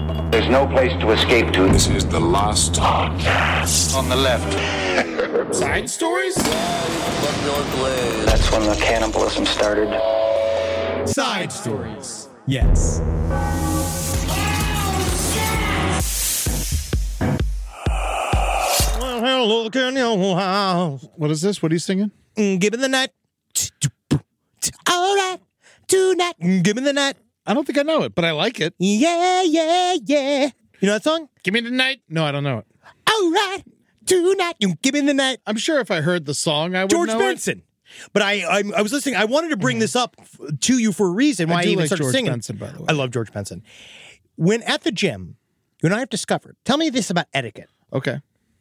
There's no place to escape to. This is the last podcast. On the left. Side stories? That's when the cannibalism started. Side stories. Yes. Look in your house. What is this? What are you singing? Give me the night. All right. Tonight. Give me the night. I don't think I know it, but I like it. Yeah, yeah, yeah. You know that song? Give me the night. No, I don't know it. All right. Tonight. You give me the night. I'm sure if I heard the song, I would George know Benson. But I was listening. I wanted to bring this up to you for a reason why I even like started George singing. Benson, by the way. I love George Benson. When at the gym, you and I have discovered. Tell me this about etiquette. Okay.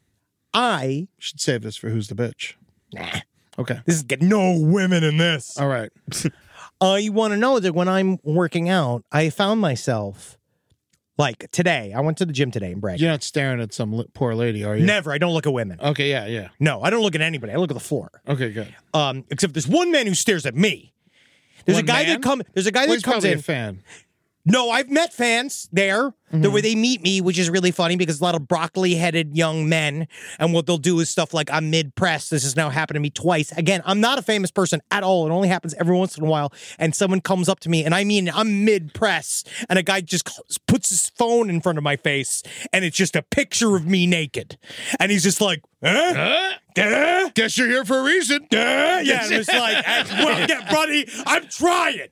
I Should save this for Who's the Bitch. nah. Okay. This is get no women in this. All right. You want to know that when I'm working out, I found myself like today. I went to the gym today in Bragg. You're not staring at some poor lady, are you? Never. I don't look at women. Okay, yeah. No, I don't look at anybody. I look at the floor. Okay, good. Except there's one man who stares at me. There's One a guy man? There's a guy Well, that he's comes probably in. a fan. No, I've met fans there. The way they meet me, which is really funny because a lot of broccoli-headed young men, and what they'll do is stuff like, I'm mid-press. This has now happened to me twice. Again, I'm not a famous person at all. It only happens every once in a while, and someone comes up to me, and I mean, I'm mid-press, and a guy just puts his phone in front of my face, and it's just a picture of me naked. And he's just like, Duh? Guess you're here for a reason. Yeah, and it's like, well, yeah, buddy, I'm trying,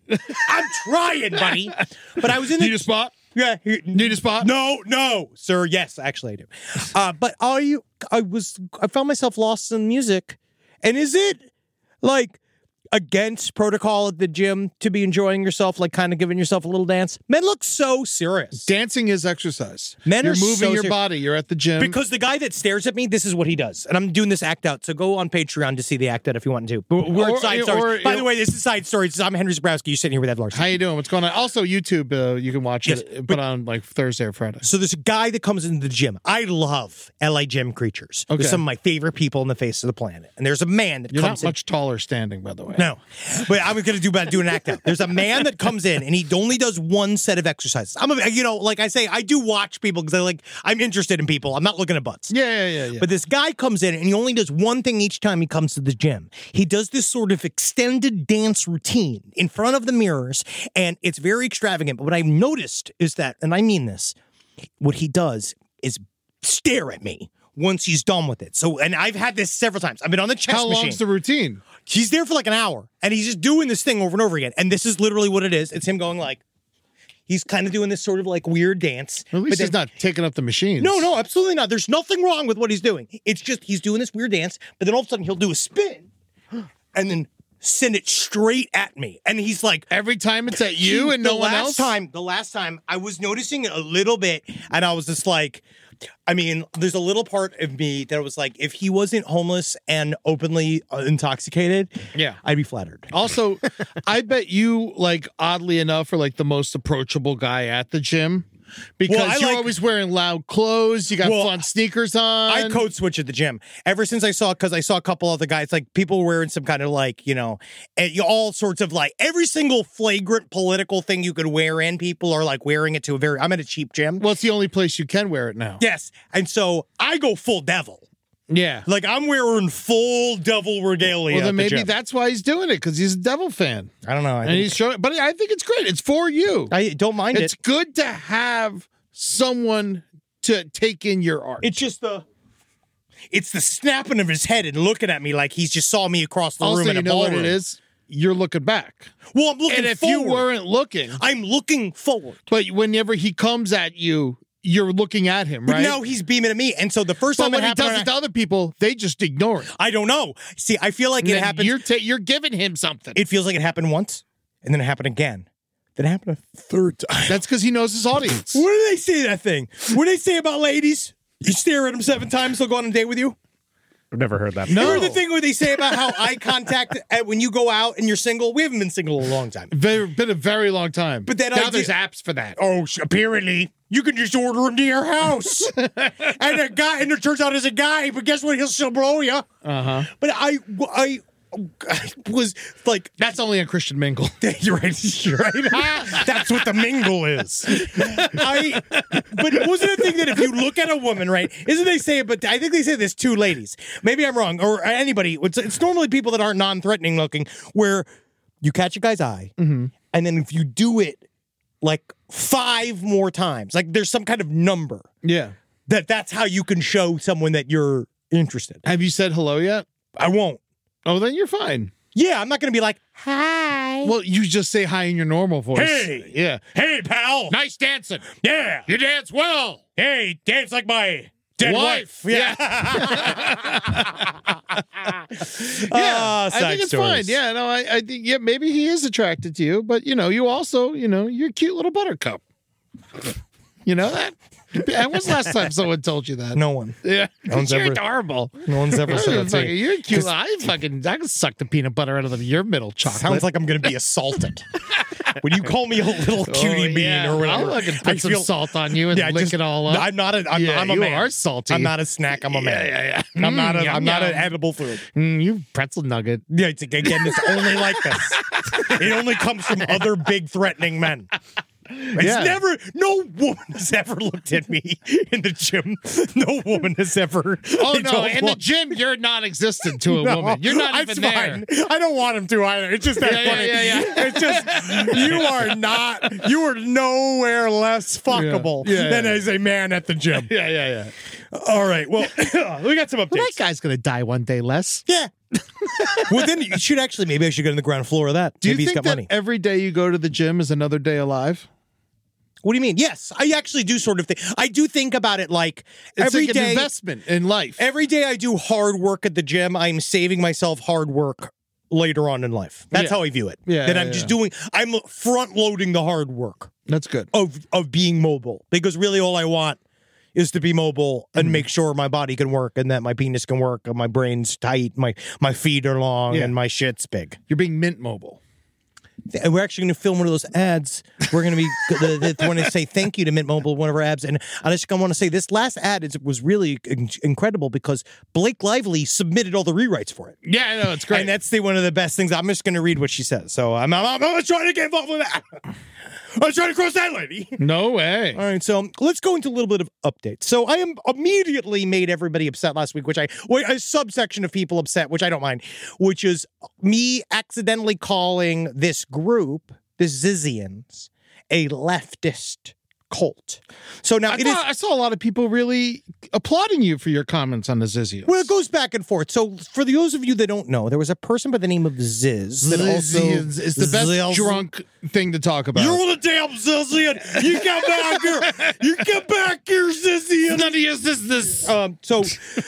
buddy. But I was in the... Need a spot? Yeah. Need a spot? No, sir. Yes, actually I do. But I found myself lost in music. And is it like against protocol at the gym to be enjoying yourself, like kind of giving yourself a little dance? Men look so serious. Dancing is exercise. Men You're are moving so your serious. body. You're at the gym. Because the guy that stares at me, this is what he does. And I'm doing this act out. So go on Patreon to see the act out if you want to. We're at Side Stories. By the way, this is Side Stories. I'm Henry Zabrowski. You're sitting here with Ed Larson. How you doing? What's going on? Also, YouTube, you can watch it, but on like Thursday or Friday. So there's a guy that comes into the gym. I love LA gym creatures. Okay. They're some of my favorite people on the face of the planet. And there's a man that You're comes not in. much taller standing, by the way. No, but I'm going to do an act out. There's a man that comes in and he only does one set of exercises. Like I say, I do watch people because I'm interested in people. I'm not looking at butts. Yeah. But this guy comes in and he only does one thing each time he comes to the gym. He does this sort of extended dance routine in front of the mirrors, and it's very extravagant. But what I've noticed is that, and I mean this, what he does is stare at me once he's done with it. So, and I've had this several times. I've been on the chest How machine. long's the routine? He's there for like an hour, and he's just doing this thing over and over again. And this is literally what it is. It's him going like, he's kind of doing this sort of like weird dance. At least he's not taking up the machines. No, absolutely not. There's nothing wrong with what he's doing. It's just he's doing this weird dance, but then all of a sudden he'll do a spin and then send it straight at me. And he's like, Every time it's at you and no one else? The last time I was noticing it a little bit, and I was just like, I mean, there's a little part of me that was like, if he wasn't homeless and openly intoxicated, Yeah. I'd be flattered. Also, I bet you, like, oddly enough, are like the most approachable guy at the gym. Because Well, I you're like- always wearing loud clothes. You got Well, fun sneakers on. I code switch at the gym ever since I saw a couple other guys, like people were wearing some kind of like, all sorts of like every single flagrant political thing you could wear in. People are like wearing it to I'm at a cheap gym. Well, it's the only place you can wear it now. Yes. And so I go full devil. Yeah. Like I'm wearing full devil regalia. Well, at then the maybe gym. that's why he's doing it, because he's a Devil fan. I don't know. And he's showing, but I think it's great. It's for you. I don't mind It's it. good to have someone to take in your art. It's just it's the snapping of his head and looking at me like he's just saw me across the also, room in you a know what ballroom. it is? You're looking back. Well, I'm looking And if forward. you weren't looking, I'm looking forward. but whenever he comes at you, you're looking at him, But right? now he's beaming at me. And so the first But time when it he happened, does it to other people, they just ignore it. I don't know. See, I feel like And it then happened. You're giving him something. It feels like it happened once, and then it happened again. Then it happened a third time. That's because he knows his audience. What do they say that thing? What do they say about ladies? You stare at them 7 times, they'll go on a date with you? I've never heard that. No. Remember the thing where they say about how eye contact when you go out and you're single? We haven't been single in a long time. Been a very long time. But then now there's apps for that. Oh, apparently you can just order him to your house, and it turns out it's a guy. But guess what? He'll still blow you. Uh-huh. But I was like, That's only a Christian mingle. you're right. You're right. That's what the mingle is. But wasn't it a thing that if you look at a woman, right? Isn't they say? But I think they say this to ladies. Maybe I'm wrong, or anybody. It's normally people that aren't non-threatening looking, where you catch a guy's eye, and then if you do it like 5 more times, like there's some kind of number. Yeah. That's how you can show someone that you're interested. Have you said hello yet? I won't. Oh, then you're fine. Yeah, I'm not going to be like, hi. Well, you just say hi in your normal voice. Hey. Yeah. Hey, pal. Nice dancing. Yeah. You dance well. Hey, dance like my dead wife. Yeah. Ah, I think it's fine. Yeah, no, I think, yeah, maybe he is attracted to you, but, you also, you're a cute little buttercup. You know that? When was the last time someone told you that? No one. Yeah. No one's You're ever- adorable. No one's ever said that to me. You're cute. I can suck the peanut butter out of your middle chocolate. Sounds like I'm going to be assaulted. When you call me a little cutie bean or whatever, I'll fucking put some salt on you and lick it all up. I'm not a. I'm a you man. are salty. I'm not a snack. I'm a man. Yeah. I'm not a. Yum, I'm not an yum. edible food. You pretzel nugget. Yeah, again, it's only like this. It only comes from other big threatening men. It's no woman has ever looked at me in the gym. No woman has ever. Oh, no. In the gym, you're non existent to a woman. You're not even there. Fine. I don't want him to either. It's just that funny. Yeah. It's just, you are nowhere less fuckable than as a man at the gym. Yeah. All right. Well, we got some updates. Well, that guy's going to die one day, Les. Yeah. Well, then you should actually, maybe I should get on the ground floor of that. Do you Maybe think he's got that money. every day you go to the gym is another day alive? What do you mean? Yes, I actually do sort of think. I do think about it like It's every like an day. investment in life. Every day I do hard work at the gym, I'm saving myself hard work later on in life. That's how I view it. Yeah, That yeah, I'm just doing. I'm front loading the hard work That's good. of being mobile, because really all I want is to be mobile and make sure my body can work and that my penis can work and my brain's tight, my feet are long and my shit's big. You're being mint mobile. And we're actually going to film one of those ads. We're going to be want to say thank you to Mint Mobile, one of our ads. And I just want to say this last ad was really incredible because Blake Lively submitted all the rewrites for it. Yeah, I know. It's great. And that's one of the best things. I'm just going to read what she says. So I'm trying to get involved with that. I'm trying to cross that lady. No way. All right, so let's go into a little bit of updates. So I am immediately made everybody upset last week, a subsection of people upset, which I don't mind, which is me accidentally calling this group, the Zizians, a leftist cult. So now I saw a lot of people really applauding you for your comments on the Zizians. Well, it goes back and forth. So for those of you that don't know, there was a person by the name of Ziz that also Zizians is the best drunk thing to talk about. You're the damn Zizian. You come back here. You come back here, Zizian. None of you this. So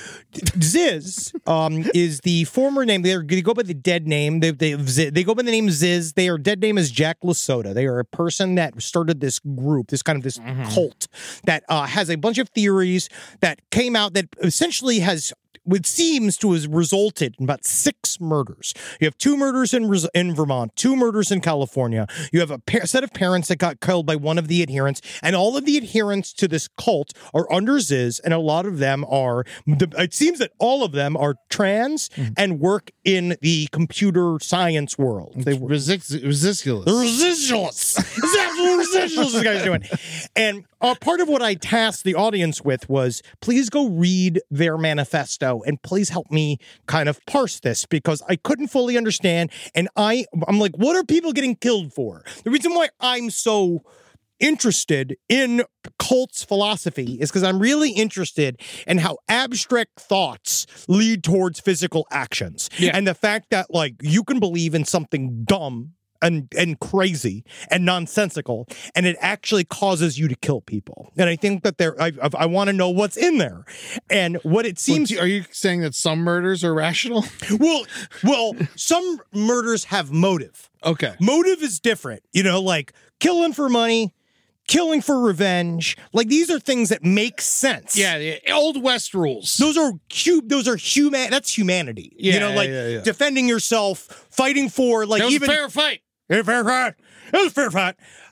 Ziz is the former name. They go by the dead name. They go by the name Ziz. Their dead name is Jack Lasota. They are a person that started this group, this cult that has a bunch of theories that came out that essentially has, it seems to have resulted in about 6 murders. You have 2 murders in Vermont, 2 murders in California. You have a set of parents that got killed by one of the adherents, and all of the adherents to this cult are under Ziz, and a lot of them are, it seems that all of them are trans and work in the computer science world. They were Residuals. residuals. Exactly what residuals this guy's doing. And part of what I tasked the audience with was, please go read their manifesto and please help me kind of parse this, because I couldn't fully understand. And I'm like, what are people getting killed for? The reason why I'm so interested in cults philosophy is because I'm really interested in how abstract thoughts lead towards physical actions. Yeah. And the fact that, like, you can believe in something dumb and crazy and nonsensical, and it actually causes you to kill people. And I think that I want to know what's in there. And what it seems... Are you saying that some murders are rational? Well, some murders have motive. Okay. Motive is different. Like killing for money, killing for revenge. Like, these are things that make sense. Yeah, the old West rules. Those are human. That's humanity. Yeah, defending yourself, fighting for, like, That was even a fair fight. It was a fair fight.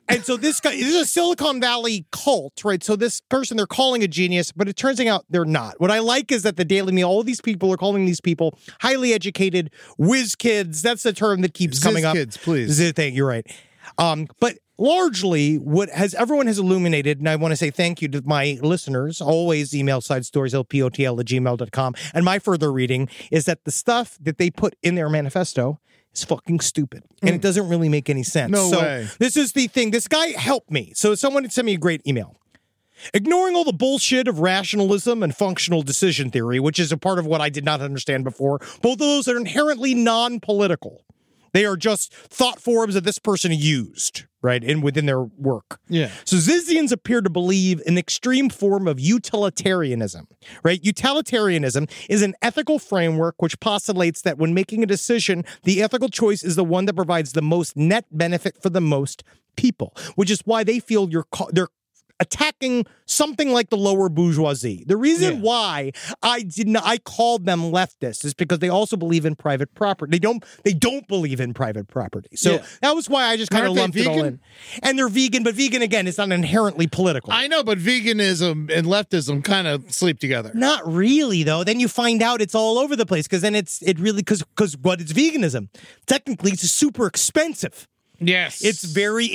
And so this is a Silicon Valley cult, right? So this person they're calling a genius, but it turns out they're not. What I like is that the Daily Mail, all these people are calling these people highly educated whiz kids. That's the term that keeps coming up. Kids, please. This is the thing. You're right. But largely, what everyone has illuminated, and I want to say thank you to my listeners, always email sidestories@lpotl@gmail.com. And my further reading is that the stuff that they put in their manifesto is fucking stupid. And it doesn't really make any sense. No way. This is the thing. This guy helped me. So someone sent me a great email. Ignoring all the bullshit of rationalism and functional decision theory, which is a part of what I did not understand before, both of those are inherently non-political. They are just thought forms that this person used, right, within their work. Yeah. So Zizians appear to believe in an extreme form of utilitarianism, right? Utilitarianism is an ethical framework which postulates that when making a decision, the ethical choice is the one that provides the most net benefit for the most people, which is why they feel they're attacking something like the lower bourgeoisie. The reason why I called them leftists is because they also believe in private property. They don't believe in private property. So that was why I just kind of lumped it all in. And they're vegan, but vegan again is not inherently political. I know, but veganism and leftism kind of sleep together. Not really, though. Then you find out it's all over the place because then because what is veganism? Technically, it's super expensive. Yes. It's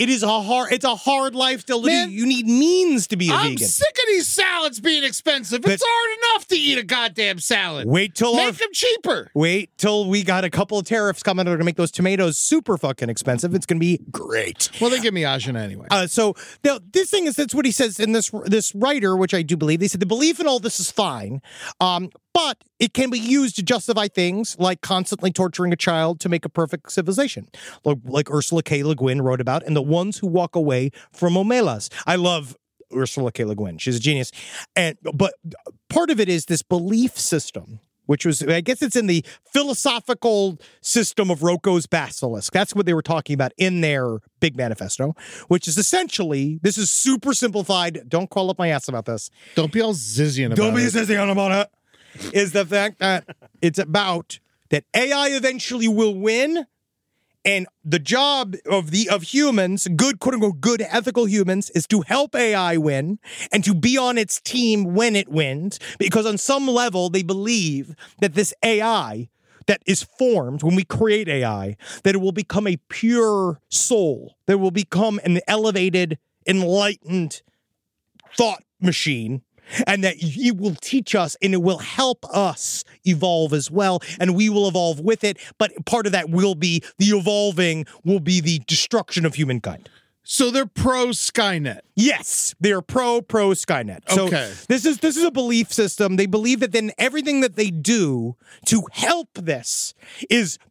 a hard life to live. You need means to be a vegan. I'm sick of these salads being expensive. It's hard enough to eat a goddamn salad. Make them cheaper. Wait till we got a couple of tariffs coming that are going to make those tomatoes super fucking expensive. It's going to be great. Well, they give me Ajna anyway. So this thing that's what he says in this writer, which I do believe. They said the belief in all this is fine. But it can be used to justify things like constantly torturing a child to make a perfect civilization, like Ursula K. Le Guin wrote about, and the ones who walk away from Omelas. I love Ursula K. Le Guin. She's a genius. But part of it is this belief system, which was, I guess it's in the philosophical system of Rocco's basilisk. That's what they were talking about in their big manifesto, which is essentially, this is super simplified. Don't crawl up my ass about this. Don't be all Zizian about it. Don't be Zizian about it. Is the fact that it's about that AI eventually will win, and the job of humans, good, quote unquote, good ethical humans, is to help AI win and to be on its team when it wins, because on some level they believe that this AI that is formed when we create AI, that it will become a pure soul, that it will become an elevated, enlightened thought machine. And that he will teach us and it will help us evolve as well. And we will evolve with it. But part of that will be the evolving will be the destruction of humankind. So they're pro Skynet. Yes, they're pro Skynet. So okay. This is a belief system. They believe that then everything that they do to help this it's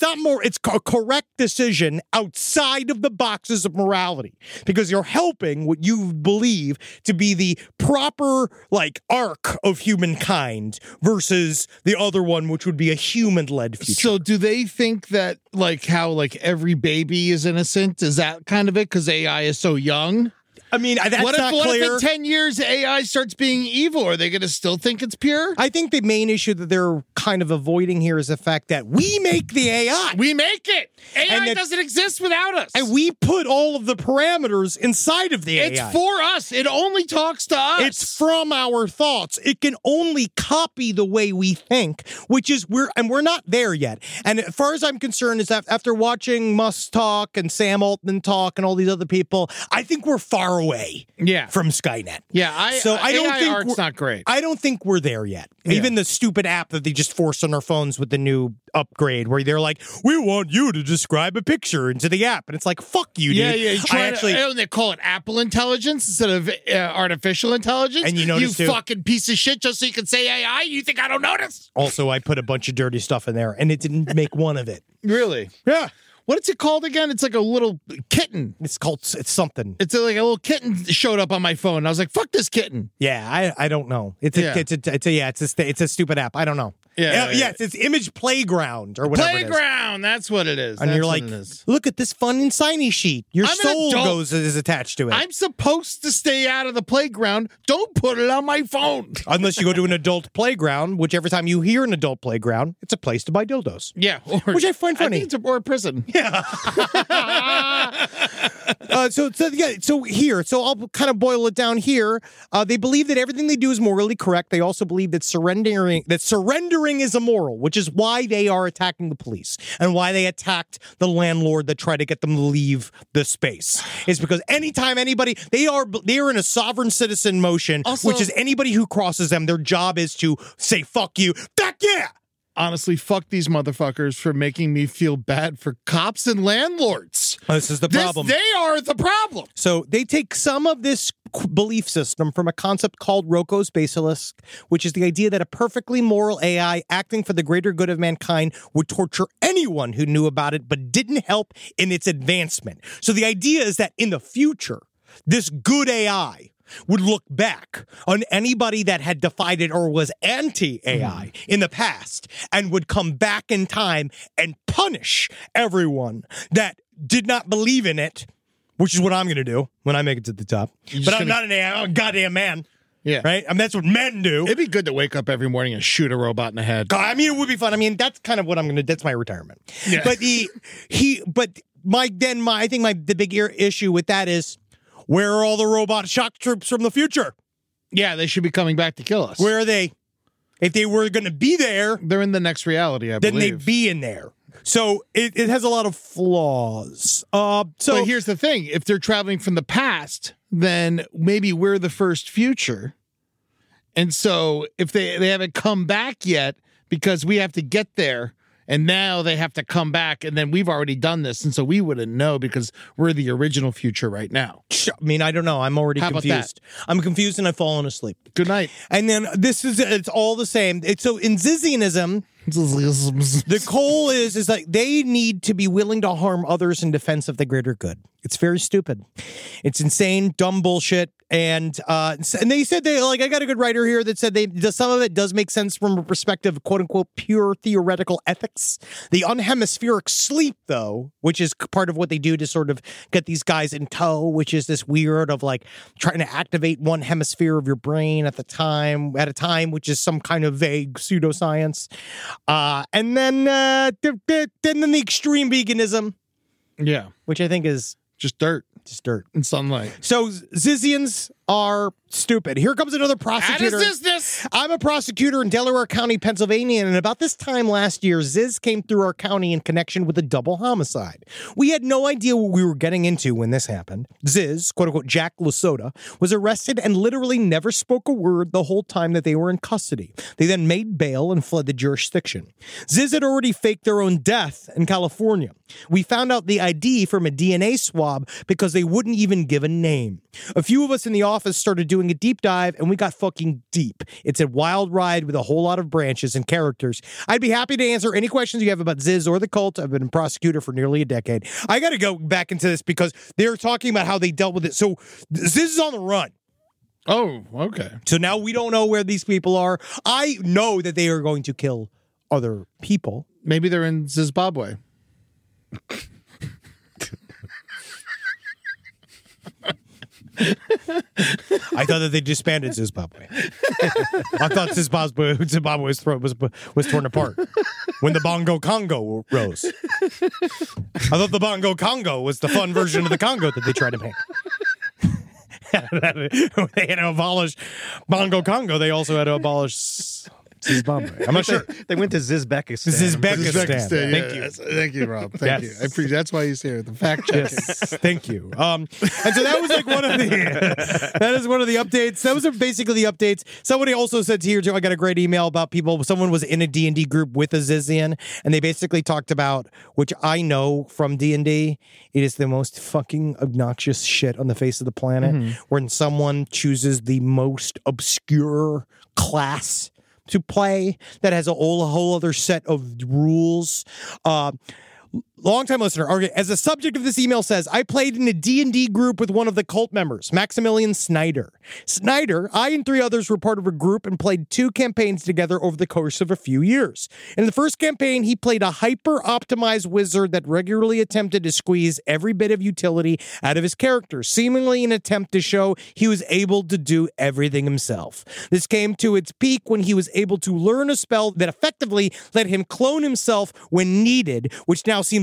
a correct decision outside of the boxes of morality, because you're helping what you believe to be the proper arc of humankind versus the other one, which would be a human-led future. So do they think that how every baby is innocent? Is that kind of it? Because AI is so young? I mean, that's what not clear. What if in 10 years AI starts being evil? Are they going to still think it's pure? I think the main issue that they're kind of avoiding here is the fact that we make the AI. We make it. AI doesn't exist without us. And we put all of the parameters inside of the AI. It's for us. It only talks to us. It's from our thoughts. It can only copy the way we think, which is we're not there yet. And as far as I'm concerned, is that after watching Musk talk and Sam Altman talk and all these other people, I think we're far away from Skynet. Yeah, I don't think art's not great. I don't think we're there yet. Yeah. Even the stupid app that they just forced on our phones with the new upgrade, where they're like, we want you to describe a picture into the app. And it's like, fuck you, dude. Yeah. They call it Apple Intelligence instead of artificial intelligence. And you fucking piece of shit, just so you can say AI. You think I don't notice? Also, I put a bunch of dirty stuff in there, and it didn't make one of it. Really? Yeah. What is it called again? It's like a little kitten. It's something. It's like a little kitten showed up on my phone. I was like, fuck this kitten. Yeah, I don't know. It's a stupid app. I don't know. Yeah. It's Image Playground or whatever. Playground, that's what it is. And you're like, look at this fun and shiny sheet. Your soul is attached to it. I'm supposed to stay out of the playground. Don't put it on my phone. Unless you go to an adult playground, which every time you hear an adult playground, it's a place to buy dildos. Yeah. Which I find funny. I think it's a prison. Yeah. So I'll kind of boil it down here. They believe that everything they do is morally correct. They also believe that surrendering is immoral, which is why they are attacking the police and why they attacked the landlord that tried to get them to leave the space. Is because anytime anybody, they are in a sovereign citizen motion, Also, which is anybody who crosses them, their job is to say, fuck you, fuck yeah. Honestly, fuck these motherfuckers for making me feel bad for cops and landlords. This is the problem. They are the problem. So they take some of this belief system from a concept called Rocco's Basilisk, which is the idea that a perfectly moral AI acting for the greater good of mankind would torture anyone who knew about it but didn't help in its advancement. So the idea is that in the future, this good AI would look back on anybody that had defied it or was anti-AI in the past and would come back in time and punish everyone that did not believe in it, which is what I'm going to do when I make it to the top. But I'm not an AI, I'm a goddamn man. Yeah. Right? I mean, that's what men do. It'd be good to wake up every morning and shoot a robot in the head. I mean, it would be fun. I mean, that's kind of what I'm going to, that's my retirement. Yeah. But the big issue with that is, where are all the robot shock troops from the future? Yeah, they should be coming back to kill us. Where are they? If they were going to be there, They're in the next reality, I then believe. they'd be in there. So it has a lot of flaws. But here's the thing. If they're traveling from the past, then maybe we're the first future. And so if they haven't come back yet because we have to get there, and now they have to come back, and then we've already done this, and so we wouldn't know because we're the original future right now. I mean, I don't know. I'm already confused. I'm confused and I've fallen asleep. Good night. And then it's all the same. So in Zizianism, the goal is like they need to be willing to harm others in defense of the greater good. It's very stupid. It's insane, dumb bullshit. And they said I got a good writer here that said some of it does make sense from a perspective of quote unquote pure theoretical ethics. The unhemispheric sleep, though, which is part of what they do to sort of get these guys in tow, which is this weird of like trying to activate one hemisphere of your brain at a time, which is some kind of vague pseudoscience. And then the extreme veganism. Yeah. Which I think is just dirt. Just dirt. And sunlight. So Zizians are stupid. Here comes another prosecutor. This. I'm a prosecutor in Delaware County, Pennsylvania, and about this time last year, Ziz came through our county in connection with a double homicide. We had no idea what we were getting into when this happened. Ziz, quote-unquote Jack Lasota, was arrested and literally never spoke a word the whole time that they were in custody. They then made bail and fled the jurisdiction. Ziz had already faked their own death in California. We found out the ID from a DNA swab because they wouldn't even give a name. A few of us in the office started doing a deep dive, and we got fucking deep. It's a wild ride with a whole lot of branches and characters. I'd be happy to answer any questions you have about Ziz or the cult. I've been a prosecutor for nearly a decade. I got to go back into this because they're talking about how they dealt with it. So Ziz is on the run. Oh, okay. So now we don't know where these people are. I know that they are going to kill other people. Maybe they're in Zimbabwe. I thought that they disbanded Zimbabwe. I thought Zimbabwe's throat was torn apart when the Bongo Congo rose. I thought the Bongo Congo was the fun version of the Congo that they tried to make. They had to abolish Bongo Congo. They also had to abolish Zimbabwe. I'm not sure. They went to Zizbekistan. Thank you. Thank you, Rob. Thank you. I appreciate. That's why he's here. The fact check. Yes, thank you. And so that was like one of the updates. That was basically the updates. Somebody also said here too, I got a great email about people. Someone was in a D&D group with a Zizian, and they basically talked about, which I know from D&D, it is the most fucking obnoxious shit on the face of the planet when someone chooses the most obscure class to play that has a whole other set of rules. Longtime listener, okay, as the subject of this email says, I played in a D&D group with one of the cult members, Maximilian Snyder. Snyder, I and 3 others were part of a group and played 2 campaigns together over the course of a few years. In the first campaign, he played a hyper-optimized wizard that regularly attempted to squeeze every bit of utility out of his character, seemingly in an attempt to show he was able to do everything himself. This came to its peak when he was able to learn a spell that effectively let him clone himself when needed, which now seems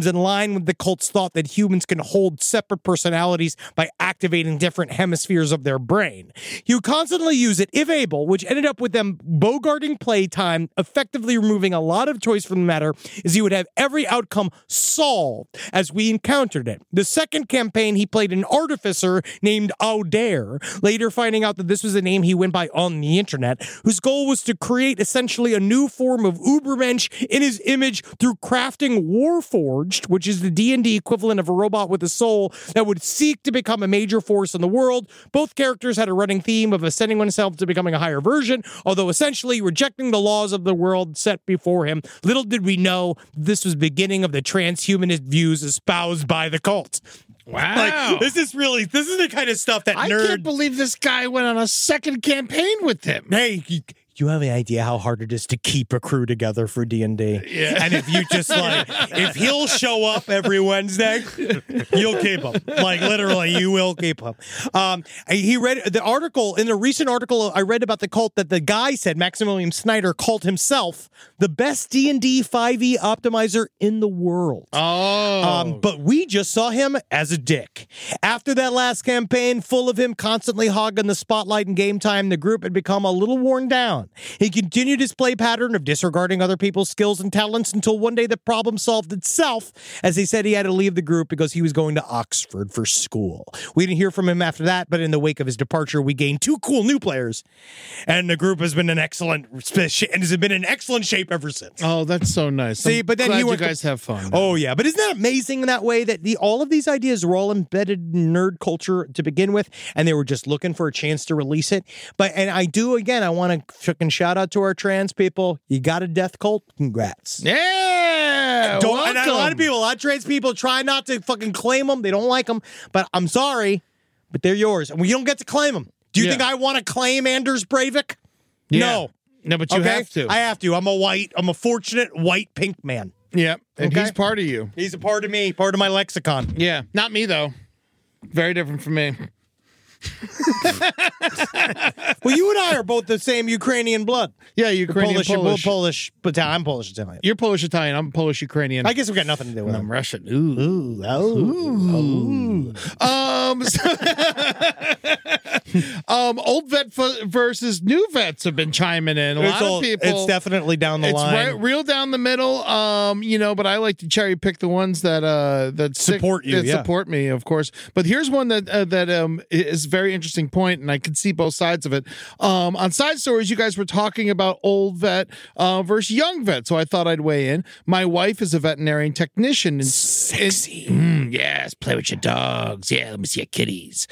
seems in line with the cult's thought that humans can hold separate personalities by activating different hemispheres of their brain. He would constantly use it, if able, which ended up with them bogarting playtime, effectively removing a lot of choice from the matter, as he would have every outcome solved as we encountered it. The second campaign, he played an artificer named Audaire, later finding out that this was a name he went by on the internet, whose goal was to create essentially a new form of Ubermensch in his image through crafting Warforged, which is the D&D equivalent of a robot with a soul that would seek to become a major force in the world. Both characters had a running theme of ascending oneself to becoming a higher version, although essentially rejecting the laws of the world set before him. Little did we know this was beginning of the transhumanist views espoused by the cult. Wow. Like, this is the kind of stuff that I nerd... can't believe this guy went on a second campaign with him. Hey, you have any idea how hard it is to keep a crew together for D&D? Yeah. And if you just if he'll show up every Wednesday, you'll keep him. Like literally, you will keep him. He read the article in a recent article I read about the cult that the guy said Maximilian Snyder called himself the best D&D 5e optimizer in the world. Oh, But we just saw him as a dick. After that last campaign, full of him constantly hogging the spotlight in game time, the group had become a little worn down. He continued his play pattern of disregarding other people's skills and talents until one day the problem solved itself, as he said he had to leave the group because he was going to Oxford for school. We didn't hear from him after that, but in the wake of his departure, we gained 2 cool new players, and the group has been in excellent shape ever since. oh, that's so nice. See, I'm but then glad you you were- guys have fun. Oh, yeah. But isn't that amazing in that way that all of these ideas were all embedded in nerd culture to begin with, and they were just looking for a chance to release it? And I want to fucking shout out to our trans people. You got a death cult? Congrats. Yeah. And a lot of welcome. people, a lot of trans people try not to fucking claim them. They don't like them. But I'm sorry, but they're yours. And we don't get to claim them. Do you Yeah. think I want to claim Anders Breivik? Yeah. No. No, but you Okay? have to. I have to. I'm a fortunate white pink man. Yeah, and Okay. he's part of you. He's a part of me, part of my lexicon. Yeah, not me though. Very different from me. Well, you and I are both the same Ukrainian blood. Yeah, Ukrainian, Polish. But I'm Polish Italian. You're Polish Italian. I'm Polish Ukrainian. I guess we got nothing to do with I'm them. Russian. Ooh. Old vet versus new vets have been chiming in. A lot of people. It's definitely down the line. Real down the middle. But I like to cherry pick the ones that Support you, that yeah. support me, of course. But here's one that is a very interesting point, and I can see both sides of it. On Side Stories, you guys were talking about old vet versus young vet, so I thought I'd weigh in. My wife is a veterinarian technician. Sexy. Yes, play with your dogs. Yeah, let me see your kitties.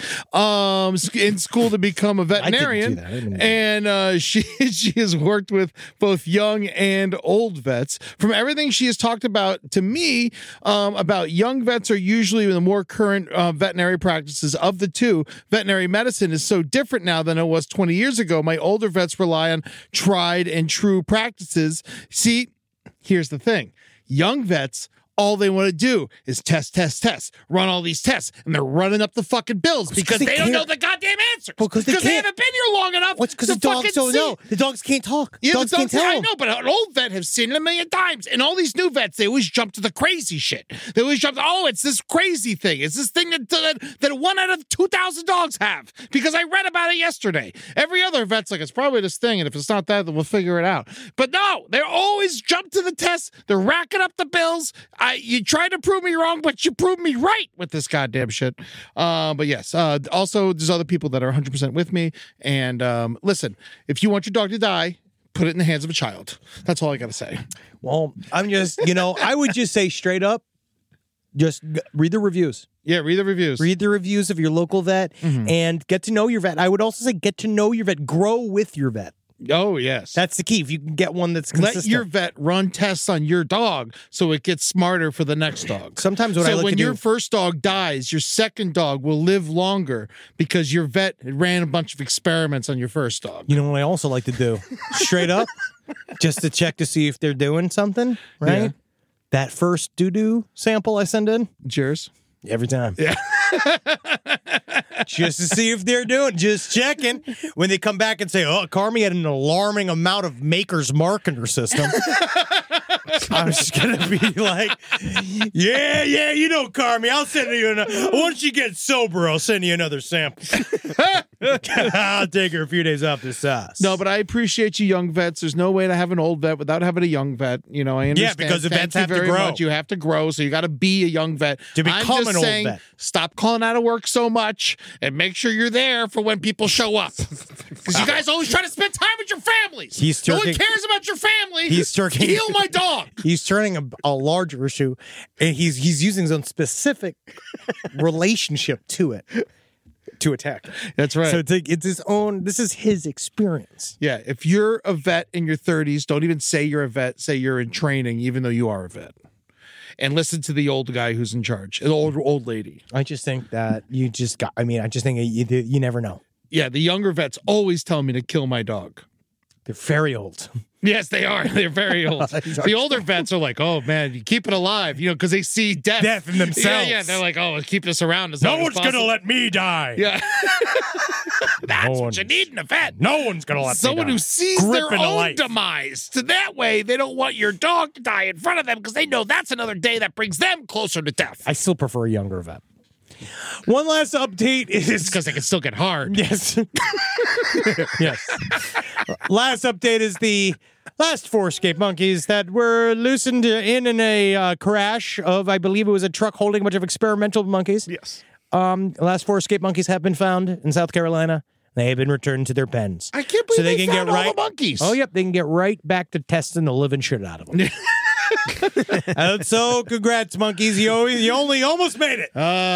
In school to become a veterinarian, I didn't do that. and she has worked with both young and old vets. From everything she has talked about to me, about young vets are usually the more current veterinary practices of the two. Veterinary medicine is so different now than it was 20 years ago. My older vets rely on tried and true practices. See, here's the thing. Young vets, all they want to do is test, run all these tests, and they're running up the fucking bills because they don't know the goddamn answers. Because they they can't. haven't been here long enough. What's because to the dogs fucking don't see. know? The dogs can't talk. Yeah, dogs the can't dogs, tell. I know, but an old vet have seen it a million times. And all these new vets, they always jump to the crazy shit. They always jump to, it's this crazy thing. It's this thing that 1 out of 2,000 dogs have because I read about it yesterday. Every other vet's like, it's probably this thing. And if it's not that, then we'll figure it out. But no, they always jump to the test. They're racking up the bills. You try to prove me wrong, but you proved me right with this goddamn shit. But yes, also there's other people that are 100% with me. And listen, if you want your dog to die, put it in the hands of a child. That's all I got to say. Well, I'm just, I would just say straight up, just read the reviews. Yeah, read the reviews. Read the reviews of your local vet and get to know your vet. I would also say get to know your vet. Grow with your vet. Oh, yes. That's the key. If you can get one that's consistent. Let your vet run tests on your dog so it gets smarter for the next dog. Sometimes what I like when to do- your first dog dies, your second dog will live longer because your vet ran a bunch of experiments on your first dog. You know what I also like to do? Straight up, just to check to see if they're doing something, right? Yeah. That first doo-doo sample I send in, Cheers. every time. Yeah. Just to see if they're doing, just checking. When they come back and say, Carmi had an alarming amount of Maker's Mark in her system. I was just gonna be like, yeah, you know, Carmi, I'll send you another. Once you get sober, I'll send you another sample. I'll take her a few days off the sauce. No, but I appreciate you, young vets. There's no way to have an old vet without having a young vet. You know, I understand. Yeah, because the Thank vets you have to very grow. much. You have to grow, so you got to be a young vet. To become I'm just an old saying, vet. Stop calling out of work so much and make sure you're there for when people show up. Because you guys always try to spend time with your families. No one cares about your family. Heal my dog. He's turning a larger issue, and he's using his own specific relationship to it to attack it. That's right. So it's his own. This is his experience. Yeah, if you're a vet in your 30s, don't even say you're a vet. Say you're in training, even though you are a vet. And listen to the old guy who's in charge, the old lady. I just think that you just got. I mean, I just think you never know. Yeah, the younger vets always tell me to kill my dog. They're very old. Yes, they are. They're very old. The older vets are like, oh, man, you keep it alive, you know, because they see death in themselves. Yeah, they're like, oh, keep this around. No one's going to let me die. Yeah. That's what you need in a vet. No one's going to let Someone me die. who sees their own demise. So that way, they don't want your dog to die in front of them because they know that's another day that brings them closer to death. I still prefer a younger vet. One last update is because they can still get hard. Yes. Yes. Last update is the last 4 escaped monkeys that were loosened in a crash of, I believe it was a truck holding a bunch of experimental monkeys. Yes. The last 4 escaped monkeys have been found in South Carolina. They have been returned to their pens. I can't believe they can found get all the monkeys. Oh, yep. They can get right back to testing the living shit out of them. So, congrats, monkeys. You only almost made it.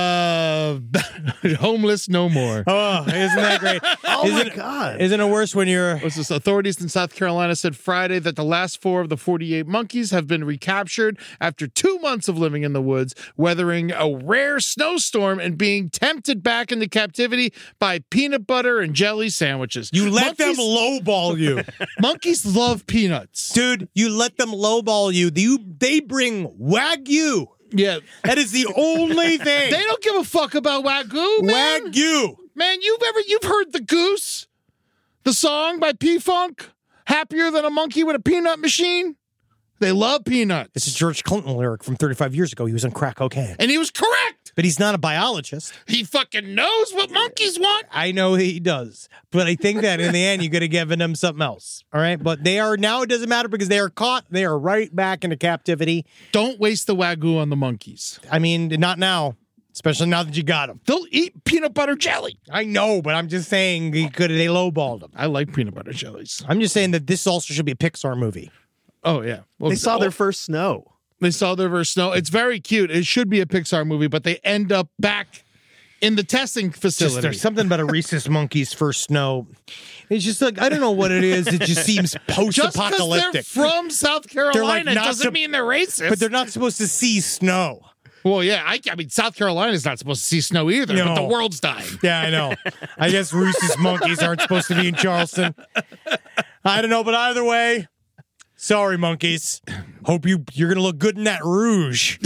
Homeless no more. Oh, isn't that great? My God. Isn't it worse when you're... Authorities in South Carolina said Friday that the last 4 of the 48 monkeys have been recaptured after 2 months of living in the woods, weathering a rare snowstorm and being tempted back into captivity by peanut butter and jelly sandwiches. You let them lowball you. Monkeys love peanuts. Dude, you let them lowball you. They bring Wagyu. Yeah. That is the only thing. They don't give a fuck about Wagyu, man. Wagyu. Man, you've heard The Goose? The song by P-Funk? Happier than a monkey with a peanut machine? They love peanuts. It's a George Clinton lyric from 35 years ago. He was on crack cocaine. And he was correct. But he's not a biologist. He fucking knows what monkeys want. I know he does. But I think that in the end, you got to give them something else. All right? But they are now, it doesn't matter because they are caught. They are right back into captivity. Don't waste the Wagyu on the monkeys. I mean, not now. Especially now that you got them. They'll eat peanut butter jelly. I know, but I'm just saying they lowballed them. I like peanut butter jellies. I'm just saying that this also should be a Pixar movie. Oh, yeah. Well, They saw their first snow. They saw their first snow. It's very cute. It should be a Pixar movie, but they end up back in the testing facility. There's something about a rhesus monkey's first snow. It's just like, I don't know what it is. It just seems post-apocalyptic. Just because they're from South Carolina doesn't mean they're racist. But they're not supposed to see snow. Well, yeah, I mean, South Carolina's not supposed to see snow either, No. but the world's dying. Yeah, I know. I guess rhesus monkeys aren't supposed to be in Charleston. I don't know, but either way, sorry, monkeys. Hope you're going to look good in that rouge.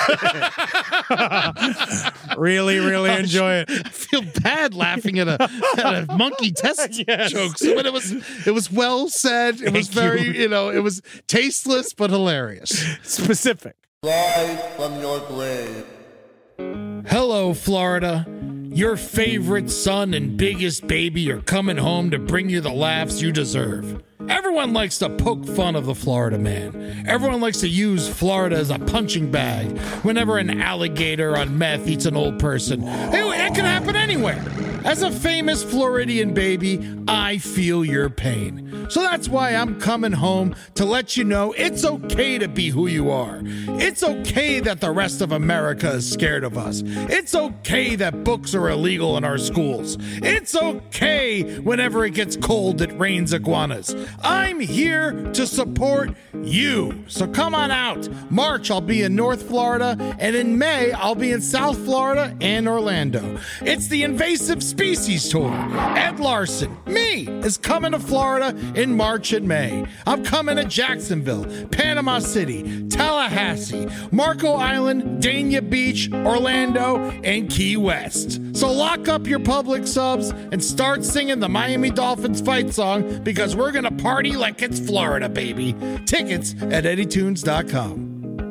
Really, really enjoy it. I feel bad laughing at a monkey test jokes, but it was well said. It was very, it was tasteless but hilarious. Specific. Rise from your grave. Hello, Florida. Your favorite son and biggest baby are coming home to bring you the laughs you deserve. Everyone likes to poke fun of the Florida man. Everyone likes to use Florida as a punching bag whenever an alligator on meth eats an old person. Hey, that can happen anywhere. As a famous Floridian baby, I feel your pain. So that's why I'm coming home to let you know it's okay to be who you are. It's okay that the rest of America is scared of us. It's okay that books are illegal in our schools. It's okay whenever it gets cold it rains iguanas. I'm here to support you. So come on out. March, I'll be in North Florida, and in May, I'll be in South Florida and Orlando. It's the Invasive Species Tour. Ed Larson, me, is coming to Florida in March and May. I'm coming to Jacksonville, Panama City, Tallahassee, Marco Island, Dania Beach, Orlando, and Key West. So lock up your public subs and start singing the Miami Dolphins fight song because we're going to party like it's Florida, baby. Tickets at eddytunes.com.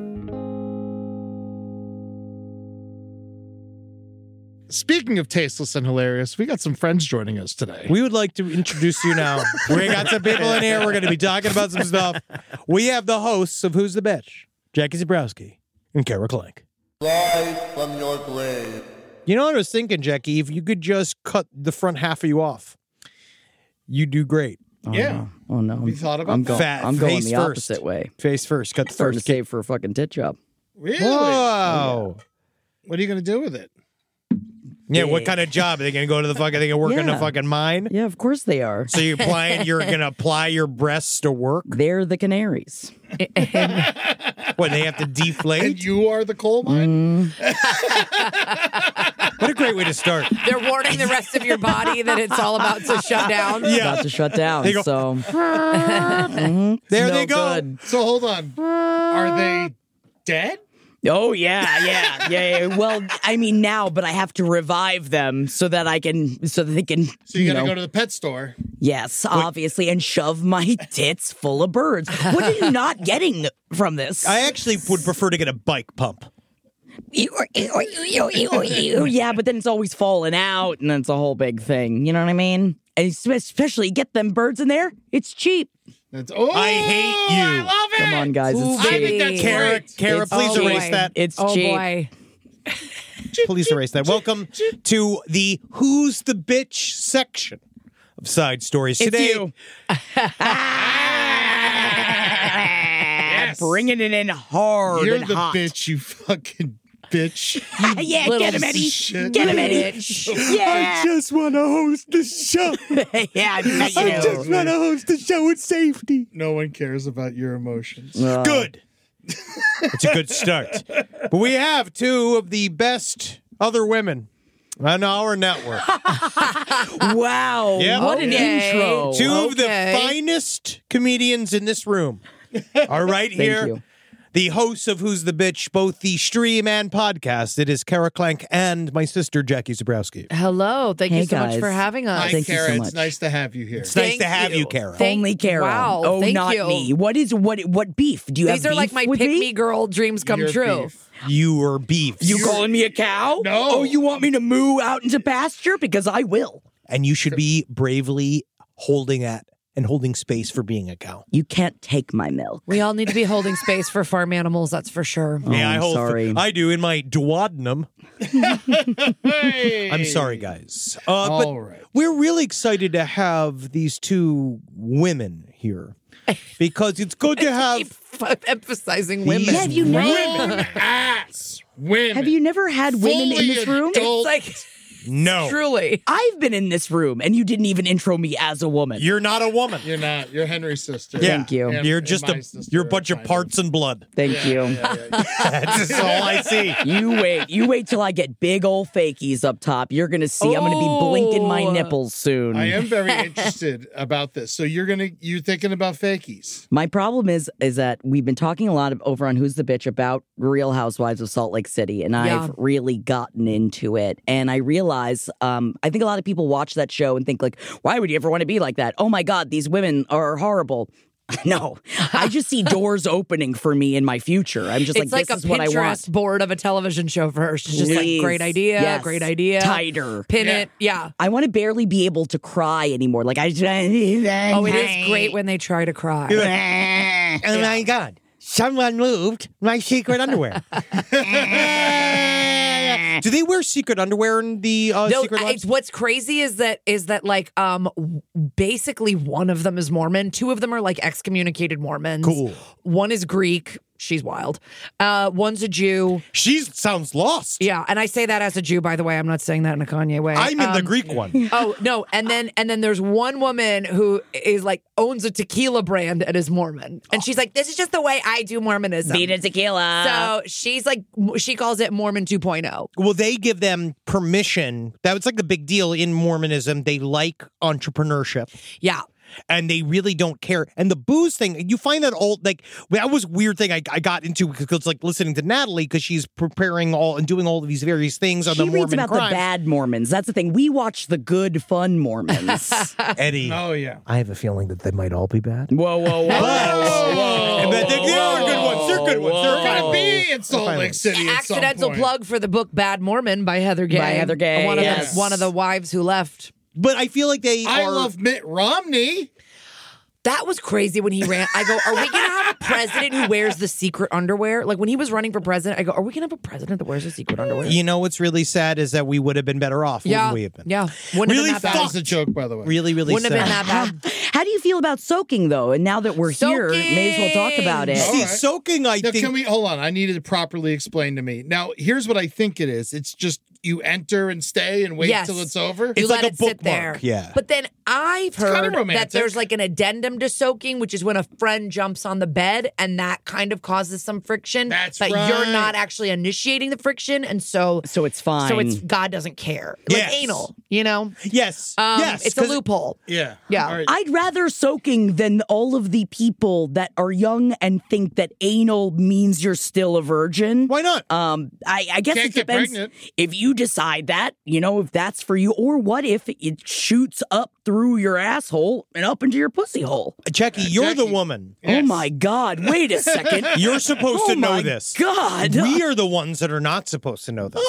Speaking of tasteless and hilarious, we got some friends joining us today. We would like to introduce you now. We got some people in here. We're going to be talking about some stuff. We have the hosts of Who's the Bitch, Jackie Zabrowski and Kara Clank. Rise from your grave. You know what I was thinking, Jackie? If you could just cut the front half of you off, you do great. Yeah. Oh no. You thought about I'm that? going. I'm going Face the first. opposite way. Face first. Cut the Starting to first. save for a fucking tit job. Really? Whoa. What are you going to do with it? Yeah, what kind of job? Are they going to go to the fucking, are they going to work in the Yeah. fucking mine? Yeah, of course they are. So you're going to apply your breasts to work? They're the canaries. What, they have to And deflate? you are the coal mine? What a great way to start. They're warning the rest of your body that it's all about to shut down. Yeah. About to shut down. They go- So There no they go. good. So hold on. Are they dead? Oh yeah. Well, I mean now, but I have to revive them so that they can. So you got to know, go to the pet store. Yes, obviously, and shove my tits full of birds. What are you not getting from this? I actually would prefer to get a bike pump. Yeah, but then it's always falling out, and then it's a whole big thing. You know what I mean? And especially get them birds in there. It's cheap. That's, I hate you. I love it. Come on, guys. Ooh, It's I cheap. think that's Kara, great. Kara, please oh, erase boy. that. It's Oh cheap. boy. Please erase that. Welcome to the Who's the Bitch section of Side Stories. It's Today, you. Bringing it in hard You're and the hot. bitch, you fucking bitch. Yeah, little get him, Eddie. shit. Get him, Eddie. Yeah. just want to host the show. Yeah, I bet you do. want to host the show with safety. No one cares about your emotions. Good. It's a good start. But we have two of the best other women on our network. Wow. Yep. What an Okay. intro. Two of the Okay. finest comedians in this room are right here. you. The hosts of Who's the Bitch, both the stream and podcast. It is Kara Clank and my sister, Jackie Zabrowski. Hello. Thank Hey, you so much guys. for having us. Hi, Thank you so Kara. much. It's nice to have you here. It's nice Thank to have you. you, Kara. Only Kara. Wow, Oh, thank not you. me. What beef? Do you These have are like beef my with pick me? me girl dreams come You're true. beef. You are beef. You calling me a cow? No. Oh, you want me to moo out into pasture? Because I will. And you should be bravely holding space for being a cow. You can't take my milk. We all need to be holding space for farm animals, that's for sure. Yeah, I'm sorry. I do in my duodenum. Hey. I'm sorry, guys. All But right. we're really excited to have these two women here because it's good to have. Keep emphasizing These women. Yeah, have you never Grown ass women. have you never had women in Fully this room? adult. It's like, No, truly. I've been in this room, and you didn't even intro me as a woman. you're not a woman. You're not. You're Henry's sister. Yeah. Thank you. And- You're and just my a sister, you're a bunch of kind parts and blood. Thank you. That's just all I see. You wait till I get big old fakies up top. You're gonna see. I'm gonna be blinking my Oh. nipples soon. I am very interested about this. So you're thinking about fakies. My problem is that we've been talking a lot over on Who's the Bitch about Real Housewives of Salt Lake City, and Yeah. I've really gotten into it. And I realize, I think a lot of people watch that show and think like, why would you ever want to be like that? Oh my God, these women are horrible. No, I just see doors opening for me in my future. I'm just It's like this a is what I want. Pinterest board of a television show for her. She's just like, Please. great idea, Yes. great idea. Tighter. Pin Yeah. it. Yeah. I want to barely be able to cry anymore. Like I. Oh, it is great when they try to cry. Oh my God! Someone moved my secret underwear. Do they wear secret underwear in the No, Secret Lives? what's crazy is that like basically one of them is Mormon, two of them are like excommunicated Mormons. Cool. One is Greek. she's wild. One's a Jew. She sounds lost. Yeah, and I say that as a Jew, by the way. I'm not saying that in a Kanye way. I'm in the Greek one. Oh no, and then there's one woman who is like owns a tequila brand and is Mormon, and she's like, "This is just the way I do Mormonism." Beat a tequila. So she's like, she calls it Mormon 2.0. Well, they give them permission. That was like the big deal in Mormonism. They like entrepreneurship. Yeah. And they really don't care. And the booze thing, you find that all like that was a weird thing I got into because like listening to Natalie because she's preparing all and doing all of these various things on the She Mormon reads about crimes. the bad Mormons. That's the thing. We watch the good, fun Mormons. Eddie, Oh, yeah. I have a feeling that they might all be bad. Whoa, whoa, whoa. But they are good ones. They're good ones. They're We're going to fine. be in Salt Lake City at some Accidental point. plug for the book Bad Mormon by Heather Gay. By Heather Gay, One of, yes. one of the wives who left. But I feel like they I are. love Mitt Romney. That was crazy when he ran. I go, are we going to have a president who wears the secret underwear? Like when he was running for president, I go, are we going to have a president that wears the secret underwear? You know what's really sad is that we would have been better off. Yeah. Wouldn't we have been? Yeah. Wouldn't Really have been that That bad. was a joke, by the way. Really, really Wouldn't sad. have been that bad. How do you feel about soaking, though? And now that we're here, may as well talk about it. All See, right. soaking, I Now, think. can we hold on? I needed to properly explain to me. Now, here's what I think it is. It's just you enter and stay and wait Yes. till it's over. You It's let like a it sit there. bookmark, yeah. But then I've kinda heard that romantic. there's like an addendum to soaking, which is when a friend jumps on the bed and that kind of causes some friction. That's but right. you're not actually initiating the friction, and so it's fine. So it's God doesn't care. Like Yes. anal, you know? Yes. Yes. It's a 'cause- loophole. Yeah. Yeah. All right. I'd rather soaking than all of the people that are young and think that anal means you're still a virgin. Why not? I guess Can't it get depends pregnant. if you decide that, if that's for you, or what if it shoots up through your asshole and up into your pussy hole? Jackie, you're the Jackie. woman. Oh my God! Wait a second. You're supposed Oh to know my this. God. We are the ones that are not supposed to know this.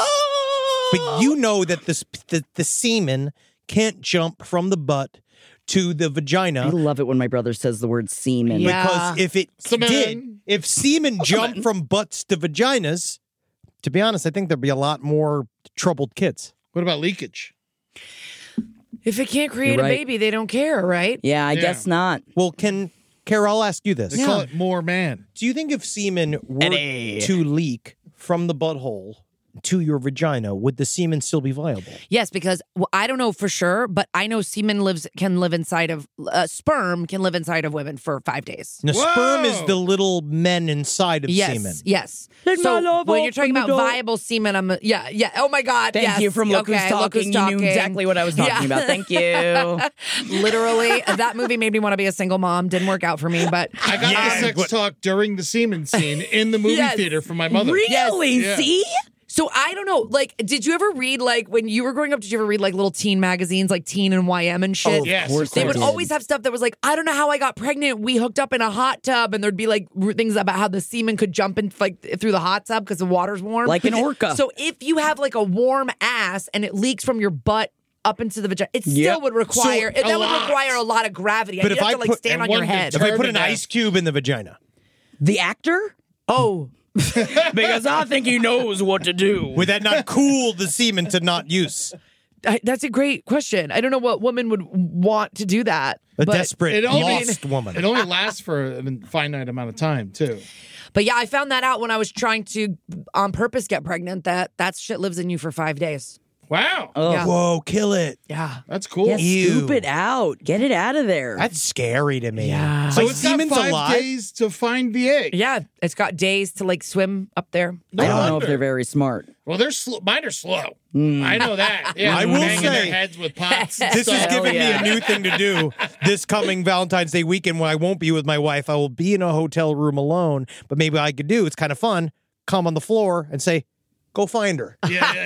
But you know that the semen can't jump from the butt to the I vagina love it when my brother says the word semen. Yeah. because if it Semen. did, if semen jumped from butts to vaginas, to be honest, I think there'd be a lot more troubled kids. What about leakage? If it can't create You're a right. baby, they don't care, right? Yeah, I Yeah. guess not. Well, Carol, I'll ask you this. They call it more man. Do you think if semen were Eddie. to leak from the butthole to your vagina, would the semen still be viable? Yes, because I don't know for sure, but I know semen can live inside of sperm can live inside of women for 5 days. Now, sperm is Whoa. the little men inside of Yes, semen. yes. Take my So love, when you're talking open the about door. viable semen, yeah. Oh my God, Thank yes. you from Look Okay, Who's Talking. You knew exactly what I was talking Yeah. about. Thank you. Literally, that movie made me want to be a single mom. Didn't work out for me, but I got Yeah, the sex but- talk during the semen scene in the movie Yes. theater from my mother. Really? Yeah. See? so I don't know. Like, did you ever read when you were growing up? Did you ever read little teen magazines like Teen and YM and shit? of Yes, course They I would did. always have stuff that was like, I don't know how I got pregnant. We hooked up in a hot tub, and there'd be things about how the semen could jump in through the hot tub because the water's warm, Like an orca. So if you have a warm ass and it leaks from your butt up into the vagina, it still Yep. would require So, that a would lot. require a lot of gravity. But You'd if have I to put- stand and on your one head. If I put an Determined ice cube in the vagina, The actor? Oh, Because I think he knows what to do. would that not cool the semen to not use? that's a great question. I don't know what woman would want to do that. A but, desperate, It only- lost woman. It only lasts for a finite amount of time, too. But yeah, I found that out when I was trying to on purpose get pregnant. That shit lives in you for 5 days. Wow. Yeah. Whoa, kill it. Yeah. That's cool. Yeah, Ew. scoop it out. Get it out of there. That's scary to me. Yeah. So My it's got semen's 5 alive. days to find the egg. Yeah, it's got days to swim up there. No I don't know if wonder. they're very smart. Well, they're mine are slow. I know that. Yeah, I they're will banging say- their heads with pots. and This is stuff. giving yeah. me a new thing to do this coming Valentine's Day weekend when I won't be with my wife. I will be in a hotel room alone, but maybe I could do, it's kind of fun, come on the floor and say, go find her. Yeah.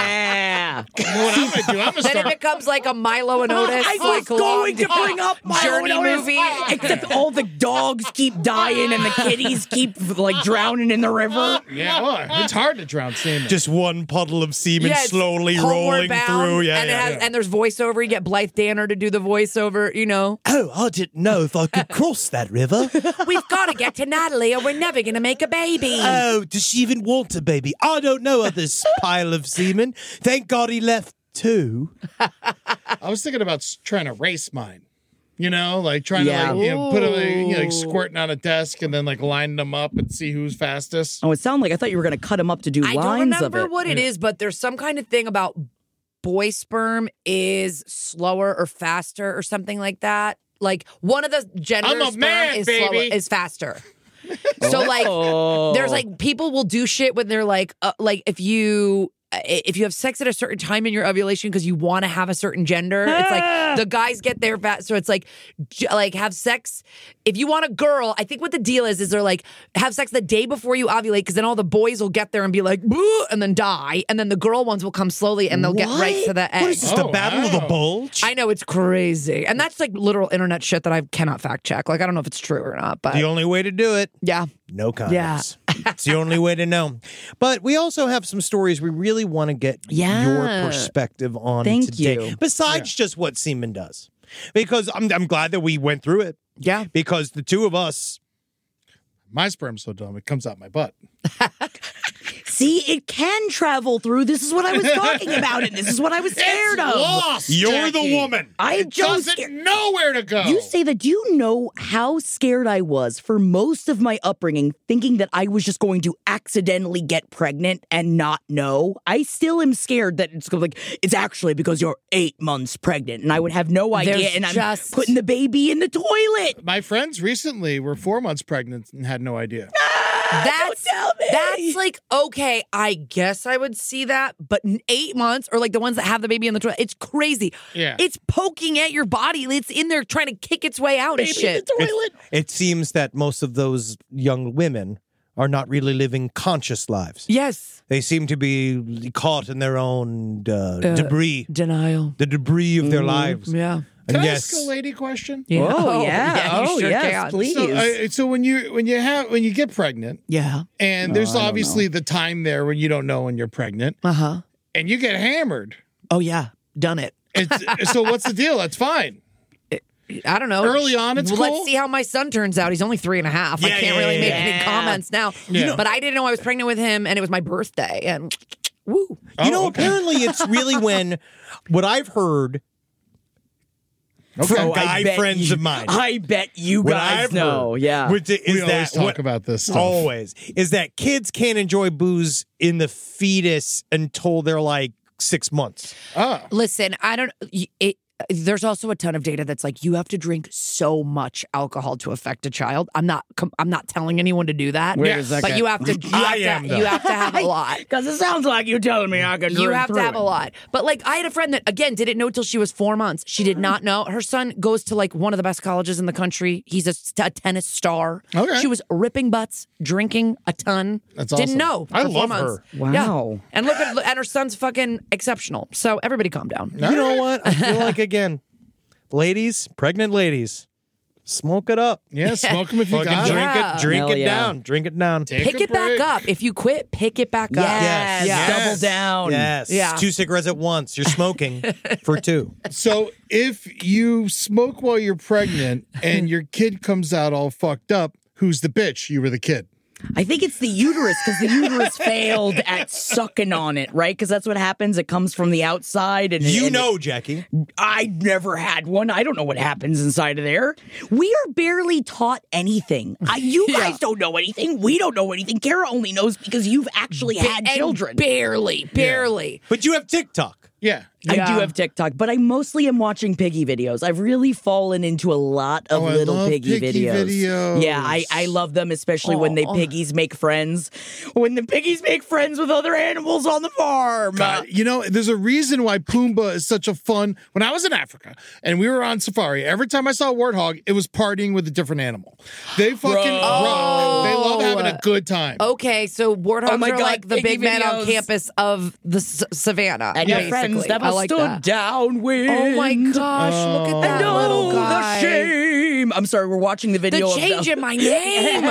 Yeah. You know what I'm gonna do? I'm gonna Then it start. becomes like a Milo and Otis. I was going to bring up my Journey own movie. except all the dogs keep dying and the kitties keep drowning in the river. Yeah, well, it's hard to drown semen. Just one puddle of semen Yeah, it's slowly homeward rolling bound, through. Yeah, and yeah, it has, and there's voiceover. You get Blythe Danner to do the voiceover. You know, Oh, I didn't know if I could cross that river. we've got to get to Natalie, or we're never gonna make a baby. Oh, does she even want a baby? I don't know of this pile of semen. Thank God he left two. I was thinking about trying to race mine. You know, like trying Yeah. to put them like squirting on a desk and then like lining them up and see who's fastest. Oh, it sounded like I thought you were going to cut him up to do I don't lines of remember it. what it is, but there's some kind of thing about boy sperm is slower or faster or something like that. Like one of the gender I'm a sperm man, is baby. slower, is faster. So like, there's like people will do shit when they're like if you have sex at a certain time in your ovulation because you want to have a certain gender, it's like the guys get there fast. So it's like have sex. If you want a girl, I think what the deal is they're like, have sex the day before you ovulate because then all the boys will get there and be like, boo, and then die. And then the girl ones will come slowly and they'll get right to the egg. What is this, the Battle of the Bulge? I know, it's crazy. And that's like literal internet shit that I cannot fact check. Like, I don't know if it's true or not, but The only way to do it, yeah. no condoms. It's the only way to know. But we also have some stories we really want to get your perspective on Thank today. you. Besides just what semen does. Because I'm glad that we went through it. Yeah. Because the two of us, My sperm's so dumb it comes out my butt. See, it can travel through. This is what I was talking about, and this is what I was scared of. Lost, you're Jackie. the woman. I It just doesn't know where to go. You say that. Do you know how scared I was for most of my upbringing, thinking that I was just going to accidentally get pregnant and not know? I still am scared that it's actually because you're 8 months pregnant, and I would have no idea, There's and I'm just- putting the baby in the toilet. My friends recently were 4 months pregnant and had no idea. That's tell me. That's like, okay, I guess I would see that, but in 8 months, or like the ones that have the baby in the toilet, it's crazy. Yeah. It's poking at your body. It's in there trying to kick its way out and shit. It seems that most of those young women are not really living conscious lives. Yes. They seem to be caught in their own debris, Denial. the debris of their lives. Yeah. Can And I yes, ask a lady question? Yeah. Oh, yeah. you Oh, sure yes, can. please. So when you get pregnant, Yeah. and there's obviously the time there when you don't know when you're pregnant, Uh-huh. and you get hammered. Oh, yeah. Done it. So what's the deal? That's fine. I don't know. Early on, it's Well, cool. Let's see how my son turns out. He's only 3.5. I Yeah, can't yeah, really yeah, make yeah. any comments now. Yeah. But I didn't know I was pregnant with him, and it was my birthday. And woo. you know, okay. apparently it's really when what I've heard from Oh, I guy bet friends you- of mine. I bet you What guys I've know. heard, Yeah. which is We always that talk what- about this stuff. always is that kids can't enjoy booze in the fetus until they're like 6 months. Ah. Listen, I don't. There's also a ton of data that's like you have to drink so much alcohol to affect a child. I'm not telling anyone to do that. Wait a second. But you have to. You have to have a lot. Because it sounds like you telling me I can drink You have to through have it. a lot. But like I had a friend that again didn't know till she was 4 months. She did not know. Her son goes to like one of the best colleges in the country. He's a tennis star. Okay. She was ripping butts, drinking a ton. That's Didn't awesome. know. I for 4 love months. her. Wow. Yeah. And and her son's fucking exceptional. So everybody calm down. You know what? I feel like, again, ladies, pregnant ladies, smoke it up. Yeah, smoke them if you Fucking got drink it. Yeah. it, drink Hell it yeah. down, drink it down. Take Pick a it back break. up. If you quit, pick it back up. Yes. Yes. Double down. Yes. Yeah. 2 cigarettes at once. You're smoking for 2. So if you smoke while you're pregnant and your kid comes out all fucked up, who's the bitch? You were the kid. I think it's the uterus because the uterus failed at sucking on it, right? Because that's what happens. It comes from the outside. And You and know, Jackie. I never had one. I don't know what happens inside of there. We are barely taught anything. You guys don't know anything. We don't know anything. Kara only knows because you've actually had And children. Barely. But you have TikTok. Yeah. I Yeah. do have TikTok, but I mostly am watching piggy videos. I've really fallen into a lot of Oh, I little love piggy piggy videos. Yeah, I love them, especially when they piggies make friends. When the piggies make friends with other animals on the farm. God, you know, there's a reason why Pumbaa is such a fun. When I was in Africa and we were on safari, every time I saw a warthog, it was partying with a different animal. They fucking rock. They love having a good time. Okay, so warthogs Oh my are God, like the piggy big men on videos. campus of the savannah. And your basically. friends never I like stood that. downwind. Oh my gosh, look at that No, little the guy. shame. I'm sorry, we're watching the video The of change in my name.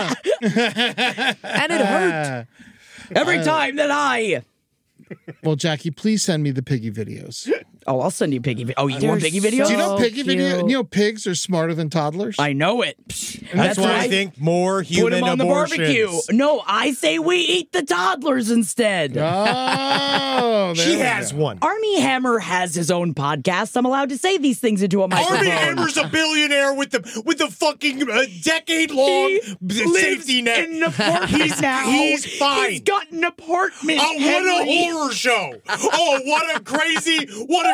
And it hurt. every time that I... Well, Jackie, please send me the piggy videos. Oh, I'll send you piggy videos. Oh, you want They're piggy videos? Do you know So piggy video? cute. You know pigs are smarter than toddlers. I know it. That's why I right. think more Put human them on abortions. the barbecue. No, I say we eat the toddlers instead. Oh, there She we has go. one. Army Hammer has his own podcast. I'm allowed to say these things into a microphone. Army Hammer's a billionaire there with the fucking decade-long safety net. in an apartment now. He's fine. He's got an apartment. Oh, what a horror show! Oh, what a crazy!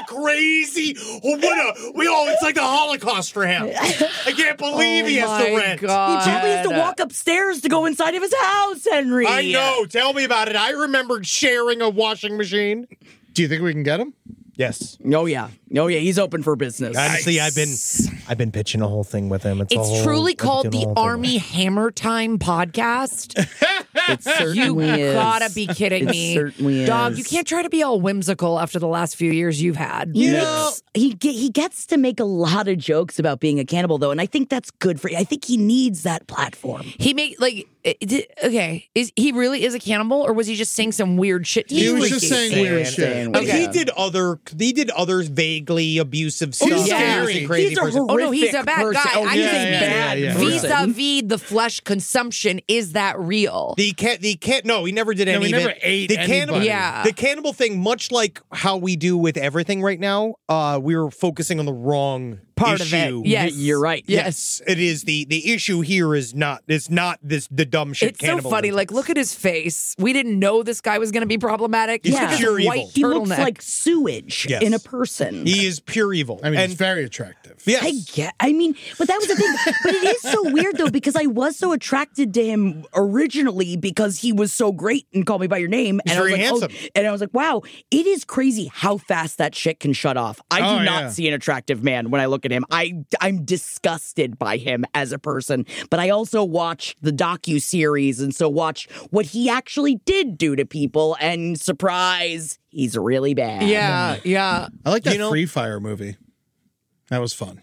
It's like the Holocaust for him. I can't believe he has to rent. God. He probably has to walk upstairs to go inside of his house, Henry. I know. Tell me about it. I remember sharing a washing machine. Do you think we can get him? Yes. Oh yeah. He's open for business. Honestly, I've been pitching a whole thing with him. It's truly called the Army Hammer Time podcast. It certainly You is. gotta be kidding It me. certainly Dog, is. you can't try to be all whimsical after the last few years you've had. He gets to make a lot of jokes about being a cannibal, though, and I think that's good for. I think he needs that platform. He okay. Is he really is a cannibal, or was he just saying some weird shit? He was freaky. just saying weird shit. But Okay. he did other vaguely abusive stuff. He's Yeah. scary. Crazy He's a person. Oh no, he's a horrific bad guy. person. Oh, I he's just a think bad person. vis-a-vis the flesh consumption. Is that real? The can't. No, he never did No, any. he of never it. ate the cannibal. anybody. Yeah. The cannibal thing, much like how we do with everything right now, we're focusing on the wrong Part of issue. it. Yes. You're right. Yes, it is. The issue here is not the dumb shit. It's so cannibalism. funny. Like, look at his face. We didn't know this guy was going to be problematic. He's Look at his pure white evil. He looks turtleneck. like sewage Yes. in a person. He is pure evil. I mean, and it's very attractive. yes. I mean, but that was the thing. But it is so weird, though, because I was so attracted to him originally because he was so great and Call Me By Your Name. He's and very I was handsome. and I was like, wow, it is crazy how fast that shit can shut off. I do Oh, not yeah. see an attractive man when I look at him. I'm disgusted by him as a person. But I also watched the docu-series and so watched what he actually did do to people, and surprise, he's really bad. Yeah. I like that You know- Free Fire movie. That was fun.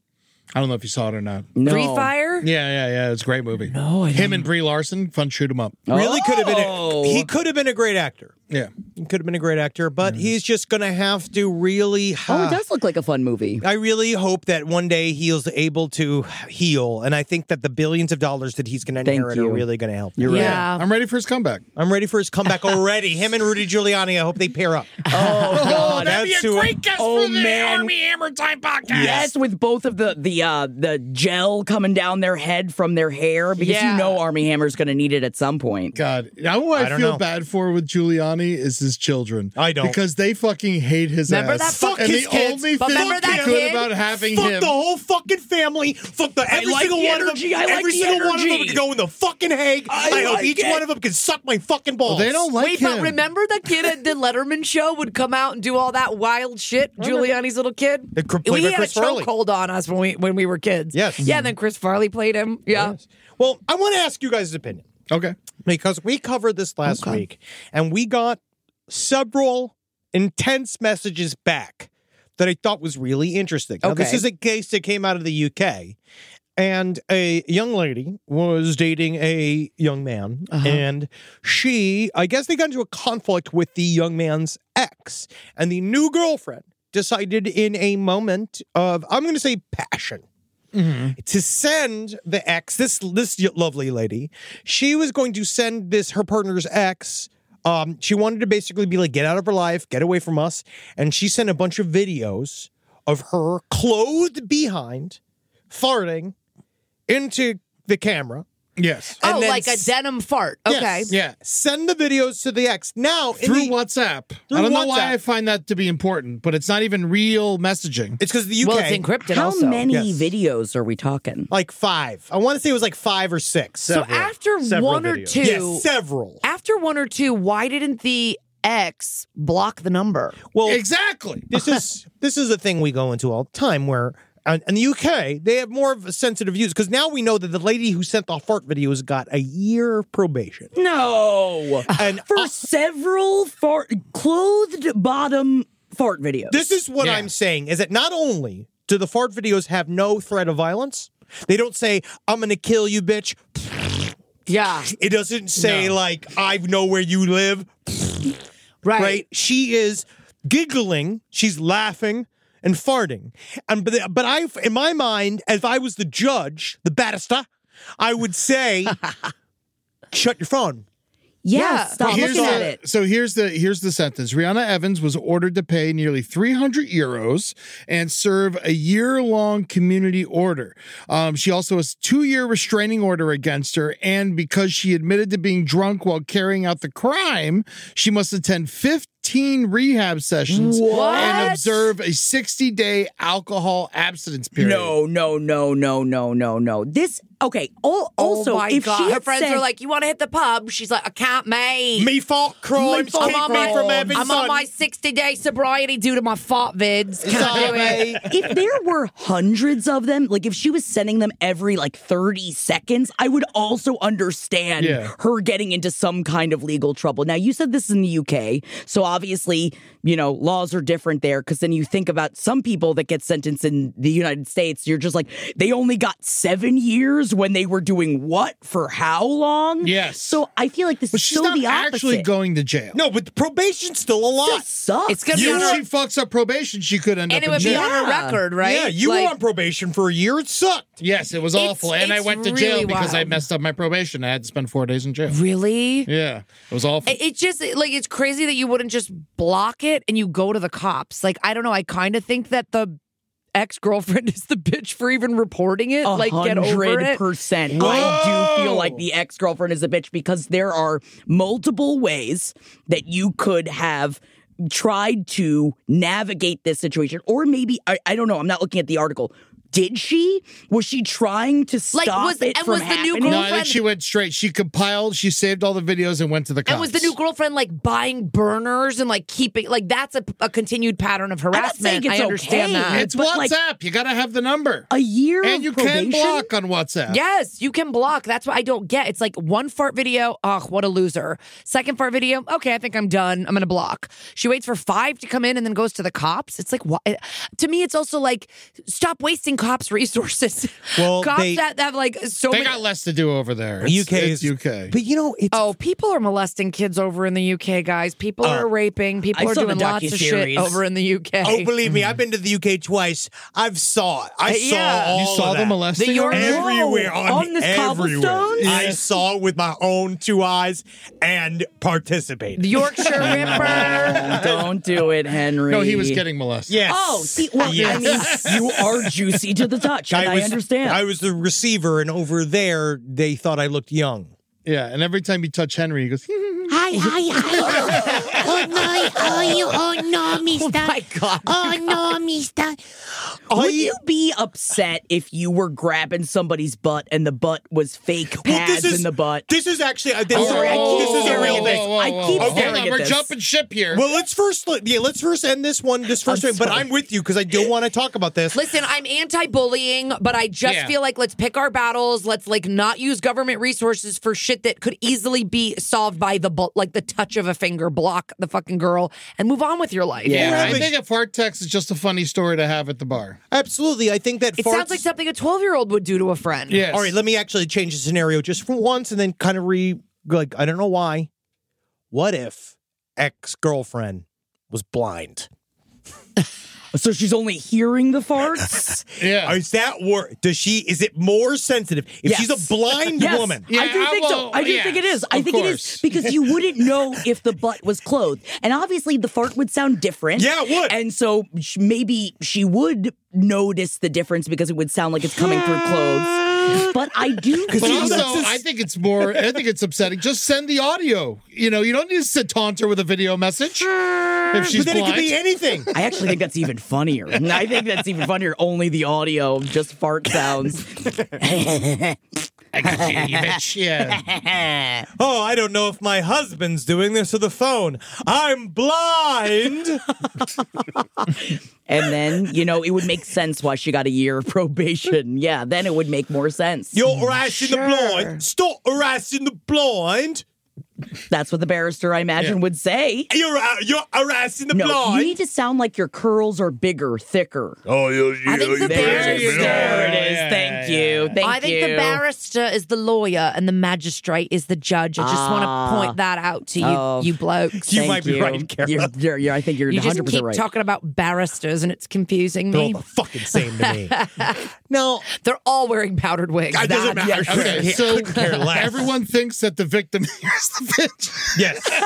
I don't know if you saw it or not. No. Free Fire? Yeah. It's a great movie. No, I Him and Brie Larson, fun shoot 'em up. Really could have been. Oh. He could have been a great actor. Yeah. He could have been a great actor, but he's just going to have to really. Oh, it does look like a fun movie. I really hope that one day he's able to heal, and I think that the billions of dollars that he's going to Thank inherit are you. really going to help. You're right. Yeah. I'm ready for his comeback. I'm ready for his comeback already. Him and Rudy Giuliani. I hope they pair up. Oh, God. That's who. Oh, man. Hammer Time podcast. Yes, with both of the gel coming down their head from their hair, because Yeah. you know Army Hammer's going to need it at some point. God, you know who I don't feel know. bad for with Giuliani is his children. I don't. Because they fucking hate his Remember ass. that fuck and his the kids. only But thing remember that good kid? about having Fuck him. the whole fucking family. Fuck every like single the one energy. of I them. like Every the single one of them energy. can go in the fucking Hague. I hope like each it. one of them can suck my fucking balls. They don't like Wait, him. but remember the kid at the Letterman show would come out and do all that wild shit? Giuliani's little kid? Played We by had a Chris Farley. chokehold on us when we were kids. Yes. Yeah, and then Chris Farley played him. Yeah. Well, I want to ask you guys' opinion. Okay. Because we covered this last week, and we got several intense messages back that I thought was really interesting. Now, this Okay. is a case that came out of the UK, and a young lady was dating a young man, and I guess they got into a conflict with the young man's ex, and the new girlfriend decided in a moment of, I'm going to say, passion, to send the ex, this lovely lady, she was going to send her partner's ex. She wanted to basically be like, get out of her life, get away from us. And she sent a bunch of videos of her clothed behind, farting into the camera. Yes. And Oh, then like a denim fart. Okay. Yes. Yeah. Send the videos to the ex. Now, Through WhatsApp. Through I don't know why WhatsApp. I find that to be important, but it's not even real messaging. it's because the UK. Well, it's encrypted How also. many Yes. videos are we talking? Like 5. I want to say it was like 5 or 6. So after Several one or videos. two, Yes, several. after one or two, why didn't the ex block the number? Well, Exactly. this is a thing we go into all the time where in the UK they have more of a sensitive use because now we know that the lady who sent the fart videos got a year probation. No. And For several clothed bottom fart videos. this is what Yeah. I'm saying is that not only do the fart videos have no threat of violence, they don't say I'm going to kill you, bitch. Yeah. It doesn't say like I know where you live. Right? She is giggling, she's laughing and farting. And but I, in my mind, if I was the judge, the barrister, I would say, shut your phone. Yeah. stop Here's looking at the- it. So here's the sentence. Rihanna Evans was ordered to pay nearly 300 euros and serve a year-long community order. She also has a 2-year restraining order against her, and because she admitted to being drunk while carrying out the crime, she must attend 15 rehab sessions and observe a 60-day alcohol abstinence period. No. This okay. Also, oh my if God. she Her had friends said, are like, you want to hit the pub? She's like, I can't, mate. Me fault crimes fault keep me crime. from having I'm fun. on my 60-day sobriety due to my fart vids. Can't do it. if there were hundreds of them, like if she was sending them every like 30 seconds, I would also understand her getting into some kind of legal trouble. Now, you said this is in the UK, so obviously, laws are different there, because then you think about some people that get sentenced in the United States, you're just like, they only got 7 years when they were doing what for how long? Yes. So I feel like this But is she's so not the opposite. actually going to jail. No, but the probation's still a lot. This sucks. It's gonna be If on she her, fucks up probation, she could end and up it in would be jail. on her record, right? Yeah, you Like, were on probation for a year. It sucked. Yes, it was awful. And I it's went to jail really because I wild. messed up my probation. I had to spend 4 days in jail. Really? Yeah, it was awful. It just like it's crazy that you wouldn't just block it and you go to the cops. Like I don't know. I kind of think that the ex-girlfriend is the bitch for even reporting it. Like get over it. 100%. I do feel like the ex-girlfriend is a bitch, because there are multiple ways that you could have tried to navigate this situation. Or maybe, I don't know, I'm not looking at the article. Did she? Was she trying to stop it from was the new happening? No, I girlfriend- think she went straight. She compiled, she saved all the videos and went to the cops. And was the new girlfriend like buying burners and like keeping like that's a continued pattern of not harassment? saying it's I understand okay. that. It's but, like, WhatsApp. You got to have the number. A year And of you probation? can block on WhatsApp. Yes, you can block. That's what I don't get. It's like one fart video. Oh, what a loser. Second fart video. Okay, I think I'm done. I'm going to block. She waits for 5 to come in and then goes to the cops. It's like, what? To me, it's also like, stop wasting cops' resources. Well, cops they- that have like so They many. got less to do over there. It's UK. But it's Oh, people are molesting kids over in the UK, guys. People are raping. People I are saw the doing lots of shit docuseries. over in the UK. Oh, believe me, I've been to the UK twice. I've saw it. I saw Yeah. all You saw of the that. molesting? The York- over there? Everywhere on this everywhere. cobblestones? I saw it with my own 2 eyes and participated. The Yorkshire Ripper. Don't do it, Henry. No, he was getting molested. Yes. Oh, see, well, I mean, you are juicy to the touch, and I understand. I was the receiver, and over there, they thought I looked young. Yeah, and every time you touch Henry, he goes, Oh no, mister. Oh my God. Oh no, mister. Would you be upset if you were grabbing somebody's butt and the butt was fake Well, pads in the butt? This is actually. I'm sorry, I keep this is a staring real at this. thing. I keep Hold staring on, at we're this. jumping ship here. Well, let's first end this one. This first I'm one, but sorry. I'm with you because I do want to talk about this. Listen, I'm anti-bullying, but I just feel like let's pick our battles. Let's like not use government resources for shit that could easily be solved by the touch of a finger. Block the fucking girl and move on with your life. Yeah, I think a fart text is just a funny story to have at the bar. Absolutely, I think that It sounds like something a 12-year-old would do to a friend. Yes. All right, let me actually change the scenario just for once, and then kind of I don't know why. What if ex-girlfriend was blind? So she's only hearing the farts? Yeah. Is that is it more sensitive if she's a blind Yes. woman? Yeah, I do think so. well, I do yes, think it is. I of think it course. is because you wouldn't know if the butt was clothed. And obviously the fart would sound different. Yeah, it would. And so maybe she would notice the difference because it would sound like it's coming through clothes. But I do But think also, that's I think it's upsetting. Just send the audio. You don't need to taunt her with a video message if she's But then blind. it could be anything. I actually think that's even funnier. I think that's even funnier. Only the audio, just fart sounds. I can hear you, bitch. Yeah. Oh, I don't know if my husband's doing this to the phone. I'm blind. And then, it would make sense why she got a year of probation. Yeah, then it would make more sense. You're harassing the blind. Stop harassing the blind. That's what the barrister, I imagine, would say. You're harassing the No, you blind. need to sound like your curls are bigger, thicker. Oh, I think the There barrister. it is. Yeah, Thank you. Thank I think you. the barrister is the lawyer and the magistrate is the judge. I just want to point that out to you, you blokes. You Thank might be right, Kara. You're, I think you're You 100% just keep right. talking about barristers and it's confusing They're all me. the fucking same to me. No, They're all wearing powdered wigs. it doesn't matter. Okay, so Couldn't care less. everyone thinks that the victim here is the bitch.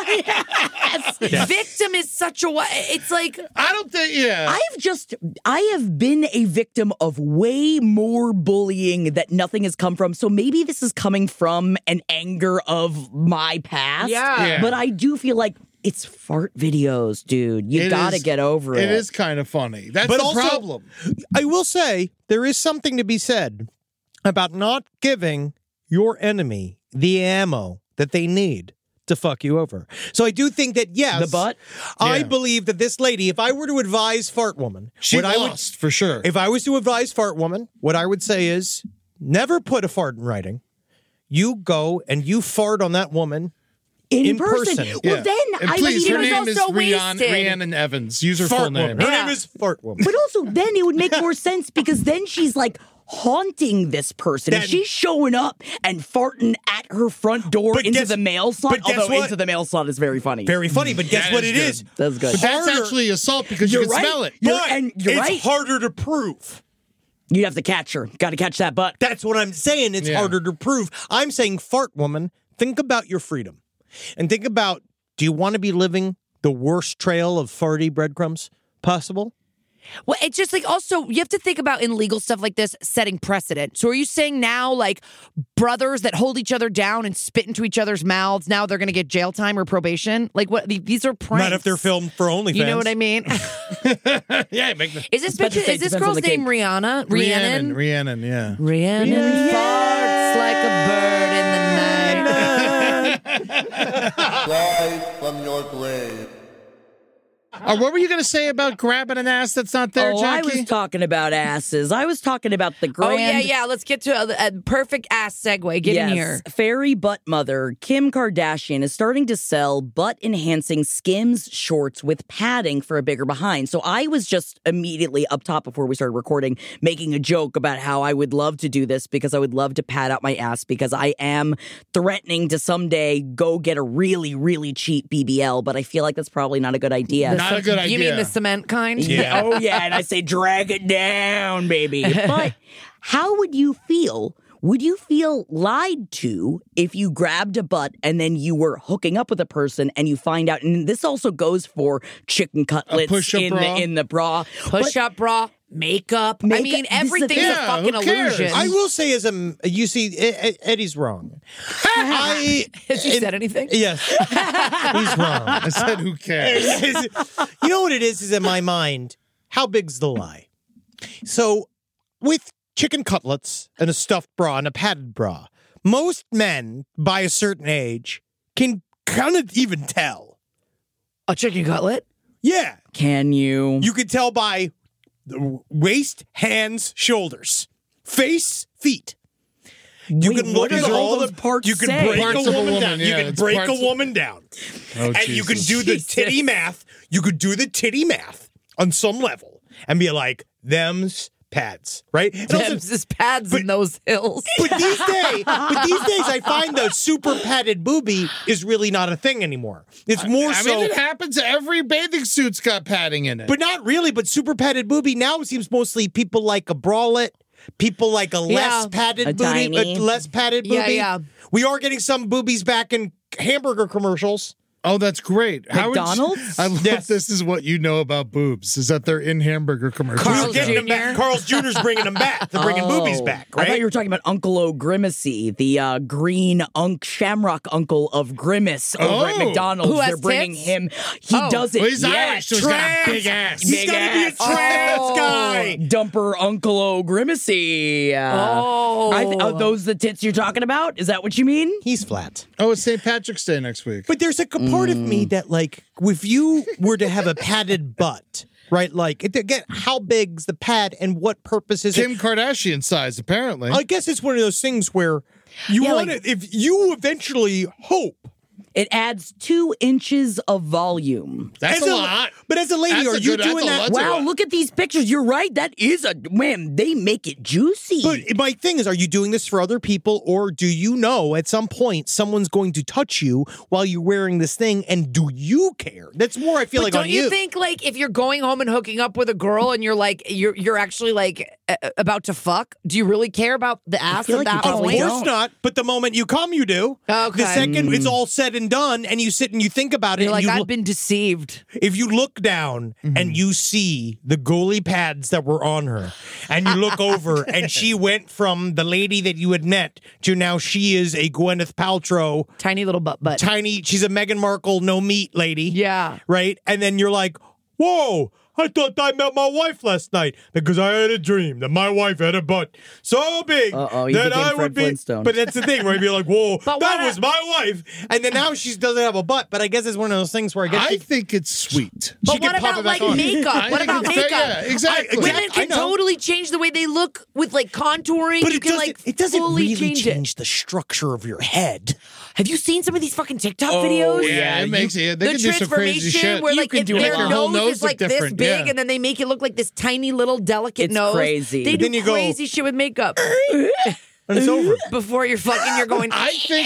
Yes. Victim is such a it's like I don't think, yeah. I have been a victim of way more bullying that nothing has come from. So maybe this is coming from an anger of my past. Yeah. But I do feel like it's fart videos, dude. You It gotta is- get over it. It is kind of funny. That's But the also- problem. I will say there is something to be said about not giving your enemy the ammo that they need to fuck you over. So I do think that, yes, The butt? I Yeah. believe that this lady, if I were to advise Fart Woman, She what I would, lost, for sure. if I was to advise Fart Woman, what I would say is never put a fart in writing. You go and you fart on that woman. in person. Well, Yeah. then And I please, would her even name is also Rhiannon, wasted. Rhiannon Evans. Use her full Fart name. Woman. Her Yeah. name is Fart Woman. But also, then it would make more sense because then she's like haunting this person. If Then- she's showing up and farting at her front door But into guess- the mail slot, but guess although what? into the mail slot is very funny. Very funny, but guess That what is it good. is? That's good. But that's Harder- actually assault because You're you can right. smell it. You're- But and you're it's right. harder to prove. You have to catch her. Got to catch that butt. That's what I'm saying. It's Yeah. harder to prove. I'm saying, Fart Woman, think about your freedom. And think about, do you want to be living the worst trail of farty breadcrumbs possible? Well, it's just like also you have to think about in legal stuff like this setting precedent. So are you saying now like brothers that hold each other down and spit into each other's mouths, now they're going to get jail time or probation? Like what? These are pranks. Not if they're filmed for OnlyFans. You know what I mean? Yeah, make the Is this Depends bitch, is this on girl's the name case. Rihanna? Rhiannon, yeah. Rhiannon farts like a bird in the night. Rise from your grave. What were you going to say about grabbing an ass that's not there, I Jackie? was talking about asses. I was talking about the grand. Oh yeah. Let's get to a perfect ass segue. Get in here. Fairy butt mother Kim Kardashian is starting to sell butt-enhancing Skims shorts with padding for a bigger behind. So I was just immediately up top before we started recording making a joke about how I would love to do this because I would love to pad out my ass because I am threatening to someday go get a really, really cheap BBL, but I feel like that's probably not a good idea. Not a good idea. You mean the cement kind? Yeah. Oh, yeah. And I say, drag it down, baby. But how would you feel? Would you feel lied to if you grabbed a butt and then you were hooking up with a person and you find out? And this also goes for chicken cutlets push-up bra? in the bra. Push up bra, makeup. I Makeup- mean, this is the everything's thing. a Yeah, fucking who cares? illusion. I will say, you see, Eddie's wrong. Has he said anything? Yes, he's wrong. I said, who cares? You know what it is in my mind? How big's the lie? So, with chicken cutlets and a stuffed bra and a padded bra, most men by a certain age can kind of even tell. A chicken cutlet? Yeah, Can you? you can tell by the waist, hands, shoulders, face, feet. You Wait, can look what at do all all those the parts You can say? break Parts a of a woman woman, down. yeah, You can it's break parts a of- woman down, Oh, and you can Jesus. do the Jesus. titty math. You could do the titty math on some level and be like, "Them's pads," right? And also- Them's his pads in those hills. but these days, I find the super padded boobie is really not a thing anymore. It's more I so. mean, it happens. Every bathing suit's got padding in it. But not really. But super padded boobie now seems mostly people like a bralette, people like a less padded A booty, tiny. less padded boobie. Yeah, yeah. We are getting some boobies back in hamburger commercials. Oh, that's great. How would you- McDonald's? I love Yes. this is what you know about boobs, is that they're in hamburger commercials. Carl's We're getting them back. Jr. Carl's Jr.'s bringing them back. They're bringing boobies back, I thought right? you were talking about Uncle O'Grimacy, the green shamrock uncle of Grimace over at Oh. McDonald's. Who has They're bringing tits? him. He Oh. does it. Well, he's yeah, Irish, so he's got a big ass. He's Big got to be a ass. trans Oh. guy. Dumper Uncle O'Grimacy. Are those the tits you're talking about? Is that what you mean? He's flat. Oh, it's St. Patrick's Day next week. But there's a part of me that, like, if you were to have a padded butt, right? Like, again, how big's the pad and what purpose is Kim it? Kardashian size, apparently. I guess it's one of those things where you Yeah, want like- to, if you eventually hope It adds 2 inches of volume. That's As a lot. But as a lady, That's are a you good- doing that's that? a lot. Wow, look at these pictures. You're right. That is a man. They make it juicy. But my thing is, are you doing this for other people, or do you know at some point someone's going to touch you while you're wearing this thing, and do you care? That's more, I feel But like, don't on you you. think like if you're going home and hooking up with a girl and you're like you're actually like about to fuck, do you really care about the ass feel at like you that probably point? Of course not. But the moment you come, you do. Okay. The second it's all said and done, and you sit and you think about it, You're and like, you I've been deceived. if you look down and you see the goalie pads that were on her, and you look over and she went from the lady that you had met to now she is a Gwyneth Paltrow, Tiny little butt. tiny, she's a Meghan Markle, no meat lady. Yeah. Right? And then you're like, whoa, I thought I met my wife last night because I had a dream that my wife had a butt so big Uh-oh, you that became I Fred would be. Flintstone. But that's the thing, where you'd be like, whoa, But that what was my wife. And then now she doesn't have a butt. But I guess it's one of those things where I guess I think it's sweet. But She can what pop about it back like on. makeup? I What think about it's makeup? fair, yeah, exactly. Women I can know. totally change the way they look with like contouring. But you it can doesn't, like it doesn't fully really change change the structure of your head. Have you seen some of these fucking TikTok videos? yeah, it makes it. They The can do some crazy transformation shit. where You like can if do it. their Make your whole nose is look like this different, big, yeah. and then they make it look like this tiny little delicate It's nose. crazy. They But do then you go- crazy shit with makeup. And it's over. Before you're fucking, you're going. I think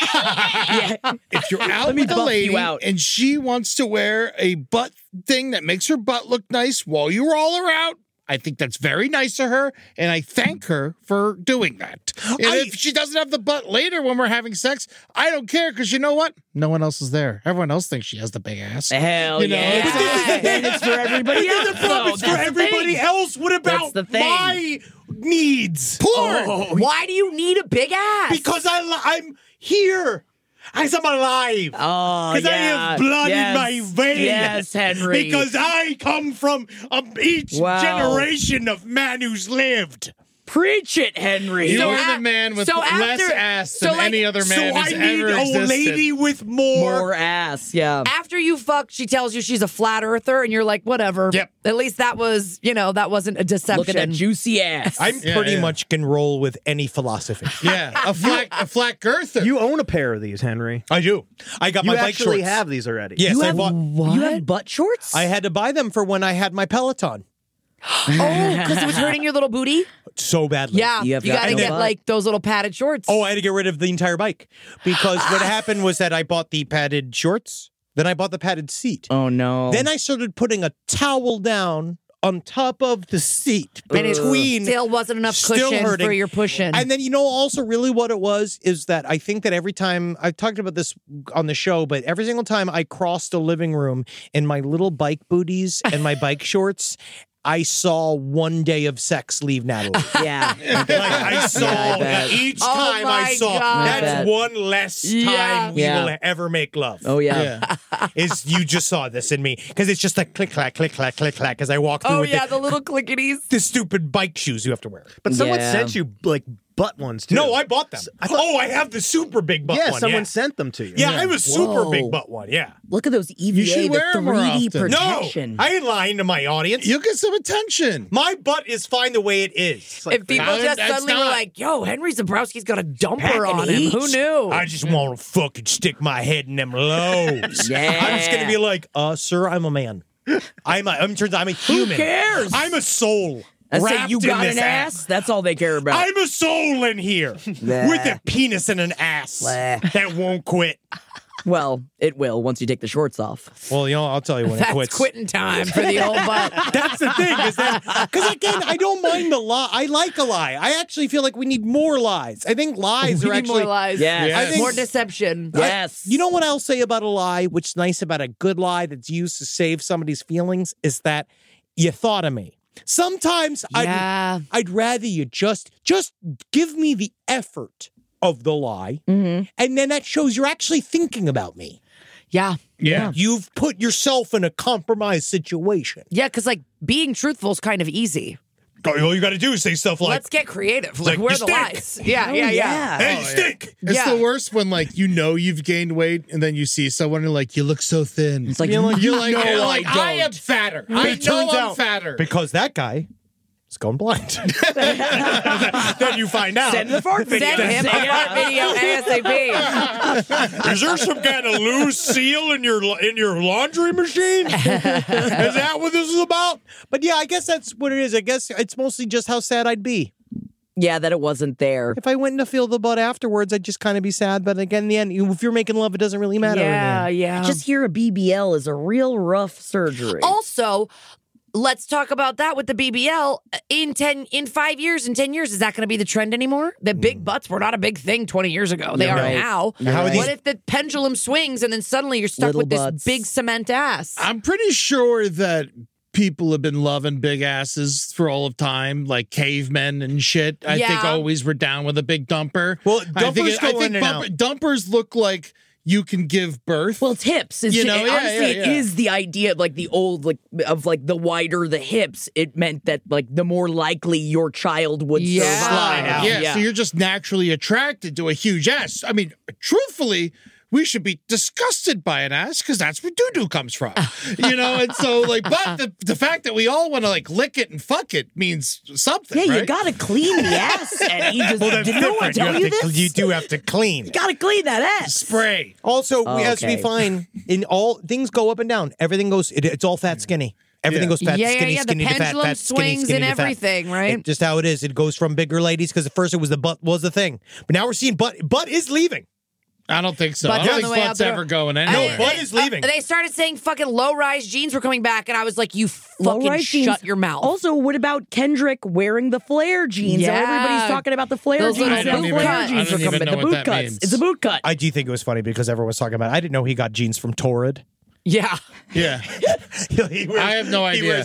if you're out me with a buff lady you out. and she wants to wear a butt thing that makes her butt look nice while you all are out, I think that's very nice of her, and I thank her for doing that. And if she doesn't have the butt later when we're having sex, I don't care, because you know what? No one else is there. Everyone else thinks she has the big ass. Hell You know, yeah. but this is the And it's for everybody else. The problem though. is for That's the everybody thing. else. What about That's the thing. my needs? Porn. Why do you need a big ass? Because I'm here. As I'm alive. Oh, Because I yeah. have blood Yes. in my veins. Yes, Henry. Because I come from each Wow. generation of man who's lived. Preach it, Henry. You're So the man with so less after- ass so than like- any other So man I who's need ever a existed. lady with more. More ass, yeah. after you fuck, she tells you she's a flat earther, and you're like, whatever. Yep. At least that was, that wasn't a deception. Look at that juicy ass. I'm Yeah, pretty yeah. much can roll with any philosophy. Yeah, a flat girther. You own a pair of these, Henry. I do. I got You my bike actually shorts. have these already. Yes, you I have bought. You have butt shorts? I had to buy them for when I had my Peloton. Oh, because it was hurting your little booty? So badly. Yeah. You You, have got got to no get butt. like those little padded shorts. Oh, I had to get rid of the entire bike because what happened was that I bought the padded shorts, then I bought the padded seat. Oh, no. Then I started putting a towel down on top of the seat and it between. still wasn't enough Still cushion hurting. for your pushing. And then, also really what it was is that I think that every time, I've talked about this on the show, but every single time I crossed the living room in my little bike booties and my bike shorts, I saw one day of sex leave Natalie. yeah. Like I saw I bet. each Oh time I my saw God. I bet. that's one less time Yeah. we Yeah. will ever make love. Oh, yeah. Is you just saw this in me because it's just like click clack click clack click clack as I walk through oh, with yeah, the little clickities. the stupid bike shoes you have to wear. But someone Yeah. sent you like butt ones too. No, I bought them. I have the super big butt yeah, one. someone yeah. sent them to you. Yeah, I have a super Whoa. big butt one. Yeah. Look at those EVA, should the wear 'em more 3D often. protection. No, I ain't lying to my audience. You'll get some attention. My butt is fine the way it is. If people No, just that's suddenly were not- like, yo, Henry Zabrowski's got a dumper Packing on him. heat. Who knew? I just want to fucking stick my head in them lows. Yeah. I'm just gonna be like, sir, I'm a man. I'm a human. cares? I'm a soul. I say wrapped you in got this an ass? That's all they care about. I'm a soul in here with a penis and an ass that won't quit. Well, it will once you take the shorts off. Well, I'll tell you when it That's quits. quitting time for the old butt. That's the thing, is that because again, I don't mind the lie. I like a lie. I actually feel like we need more lies. I think lies We are need actually more lies. Yes. I think- More deception. Yes. You know what I'll say about a lie, which is nice about a good lie that's used to save somebody's feelings, is that you thought of me. Sometimes Yeah. I'd rather you just give me the effort of the lie, and then that shows you're actually thinking about me. Yeah. Yeah. You've put yourself in a compromised situation. Yeah, because like being truthful is kind of easy. All you got to do is say stuff like, Let's get creative. like, Like, where you are the stink. lies? Yeah, Oh, yeah, yeah. yeah. "Hey, you stink." It's Yeah. the worst when you've gained weight and then you see someone and you look so thin. It's like, you're like, no, you're I like, don't. I am fatter. I It turns know I'm out fatter. because that guy is It's going blind. Then you find out. Send the fart video. Send him a fart video ASAP. Is there some kind of loose seal in your laundry machine? Is that what this is about? But yeah, I guess that's what it is. I guess it's mostly just how sad I'd be. Yeah, that it wasn't there. If I went to feel the butt afterwards, I'd just kind of be sad. But again, in the end, if you're making love, it doesn't really matter. Yeah. Just hear a BBL is a real rough surgery. Also, let's talk about that with the BBL. In 5 years, in 10 years, is that going to be the trend anymore? The big butts were not a big thing 20 years ago. They are now. What if the pendulum swings and then suddenly you're stuck Little with butts. this big cement ass? I'm pretty sure that people have been loving big asses for all of time, like cavemen and shit. I think always were down with a big dumper. Well, I think dumpers go in and out. dumpers look like you can give birth. Well, it's hips. It's, honestly, it is the idea of like the old, of the wider the hips. It meant that like the more likely your child would survive. Yeah, so you're just naturally attracted to a huge ass. I mean, truthfully, we should be disgusted by an ass because that's where doo-doo comes from. And so but the fact that we all want to lick it and fuck it means something. Yeah, right? you gotta clean the ass, Eddie. Did no one tell you this? You do have to clean. You gotta clean that ass. Spray. Also, as we find in all things go up and down. Everything goes. It's all fat, skinny. Everything goes fat, skinny, skinny the to fat, pendulum fat, skinny, swings skinny and to fat. everything, right? Just how it is. It goes from bigger ladies because at first it was the butt was the thing, but now we're seeing butt is leaving. I don't think so. Butt's I don't on think the way out butt's the door. ever going anywhere. No, butt is leaving. They started saying fucking low-rise jeans were coming back, and I was like, you fucking Low-rise shut jeans. your mouth. Also, what about Kendrick wearing the flare jeans? Yeah. Everybody's talking about the flare Those jeans. little The boot flare cuts. jeans I are don't coming. even The know what boot that cuts. means. It's a boot cut. I do think it was funny because everyone was talking about it. I didn't know he got jeans from Torrid. yeah. Yeah. I have no idea.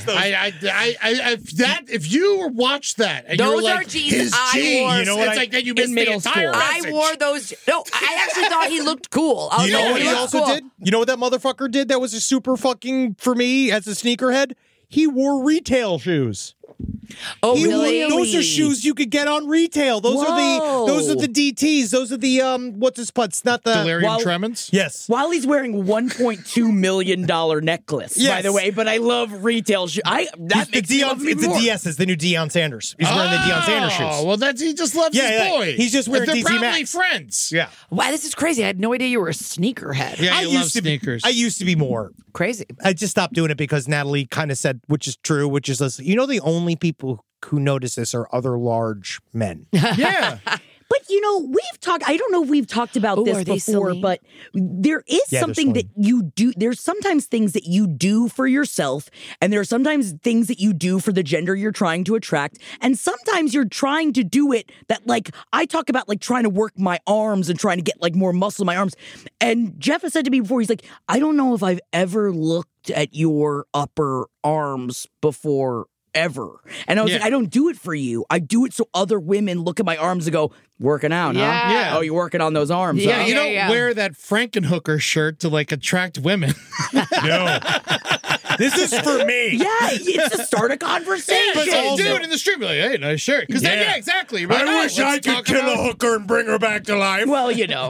If you watch that and Those you're are like, jeans his I jeans, wore you know what? It's like then you missed the middle entire school. message. I wore those. No, I actually thought he looked cool. I was You know like, what he looks also cool. did? You know what that motherfucker did that was a super fucking, for me, as a sneakerhead? He wore retail shoes. Oh, He really? wore- those are shoes you could get on retail. Those are the DTs. Those are the what's his putts? Not the Delirium tremens? Yes. While he's wearing $1.2 million necklace, by Yes. the way, but I love retail shoes. That makes me love me It's the more. DS's, the new Deion Sanders. He's wearing the Deion Sanders shoes. Oh, well, he just loves his boy. He's just wearing They're DZ probably Max. friends. Yeah. Wow, this is crazy. I had no idea you were a sneakerhead. Yeah, I you love used to sneakers. I used to be more. Crazy. I just stopped doing it because Natalie kind of said, which is true, which is this, the only people who notice this are other large men. Yeah. But we've talked. I don't know if we've talked about Ooh, this are they before, silly? but there is Yeah, they're something that you do. There's sometimes things that you do for yourself, and there are sometimes things that you do for the gender you're trying to attract, and sometimes you're trying to do it that, I talk about, trying to work my arms and trying to get more muscle in my arms. And Jeff has said to me before, he's like, I don't know if I've ever looked at your upper arms before. Ever. And I was like, I don't do it for you. I do it so other women look at my arms and go, working out, huh? Yeah. Oh, you're working on those arms, Yeah, huh? you don't yeah. wear that Frankenhooker shirt to attract women. No. This is for me. Yeah, it's to start a conversation. But some dude in the street be like, hey, nice shirt. Because Yeah. exactly. I wish I could kill a hooker and bring her back to life. Well,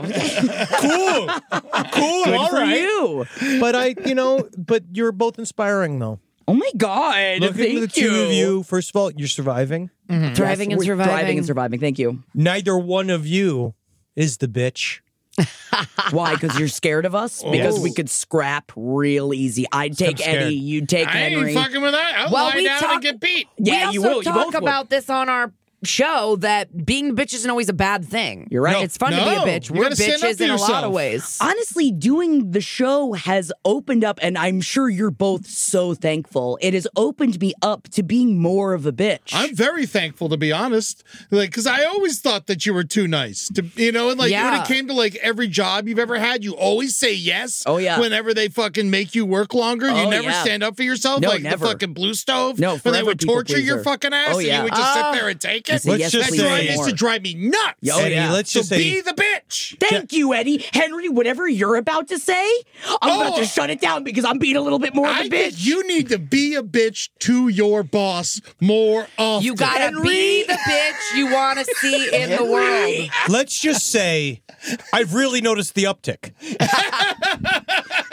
Cool. good All for right. you. But but you're both inspiring, though. Oh my God! Look thank at the two of you. First of all, you're surviving. Thriving and We're surviving. Thriving and surviving. Thank you. Neither one of you is the bitch. Why? Because you're scared of us? Because we could scrap real easy. I'd take scared. Eddie. You'd take I ain't Henry. fucking with that. I'll Well, lie we down talk- and get beat. Yeah, we you also will. You talk both would. about this on our show that being a bitch isn't always a bad thing. You're right. It's fun to be No. a bitch. You We're gotta stand up bitches for in a lot yourself. of ways. Honestly, doing the show has opened up, and I'm sure you're both so thankful. It has opened me up to being more of a bitch. I'm very thankful, to be honest. Because I always thought that you were too nice. And when Yeah. it came to every job you've ever had, you always say yes. Oh, yeah. Whenever they fucking make you work longer, you Oh, never yeah. stand up for yourself. No, like never. the fucking Blue Stove. No, when they forever would people torture your pleaser. fucking ass, Oh, and yeah. you would just sit there and take it. say, Let's yes, just please, That say- used to drive me nuts. Oh, Eddie, yeah. let's So just be say the bitch. Thank you, Eddie. Henry, whatever you're about to say, I'm about to shut it down because I'm being a little bit more of a I bitch. think you need to be a bitch to your boss more often. You gotta Henry. be the bitch you want to see in the world. let's just say I've really noticed the uptick.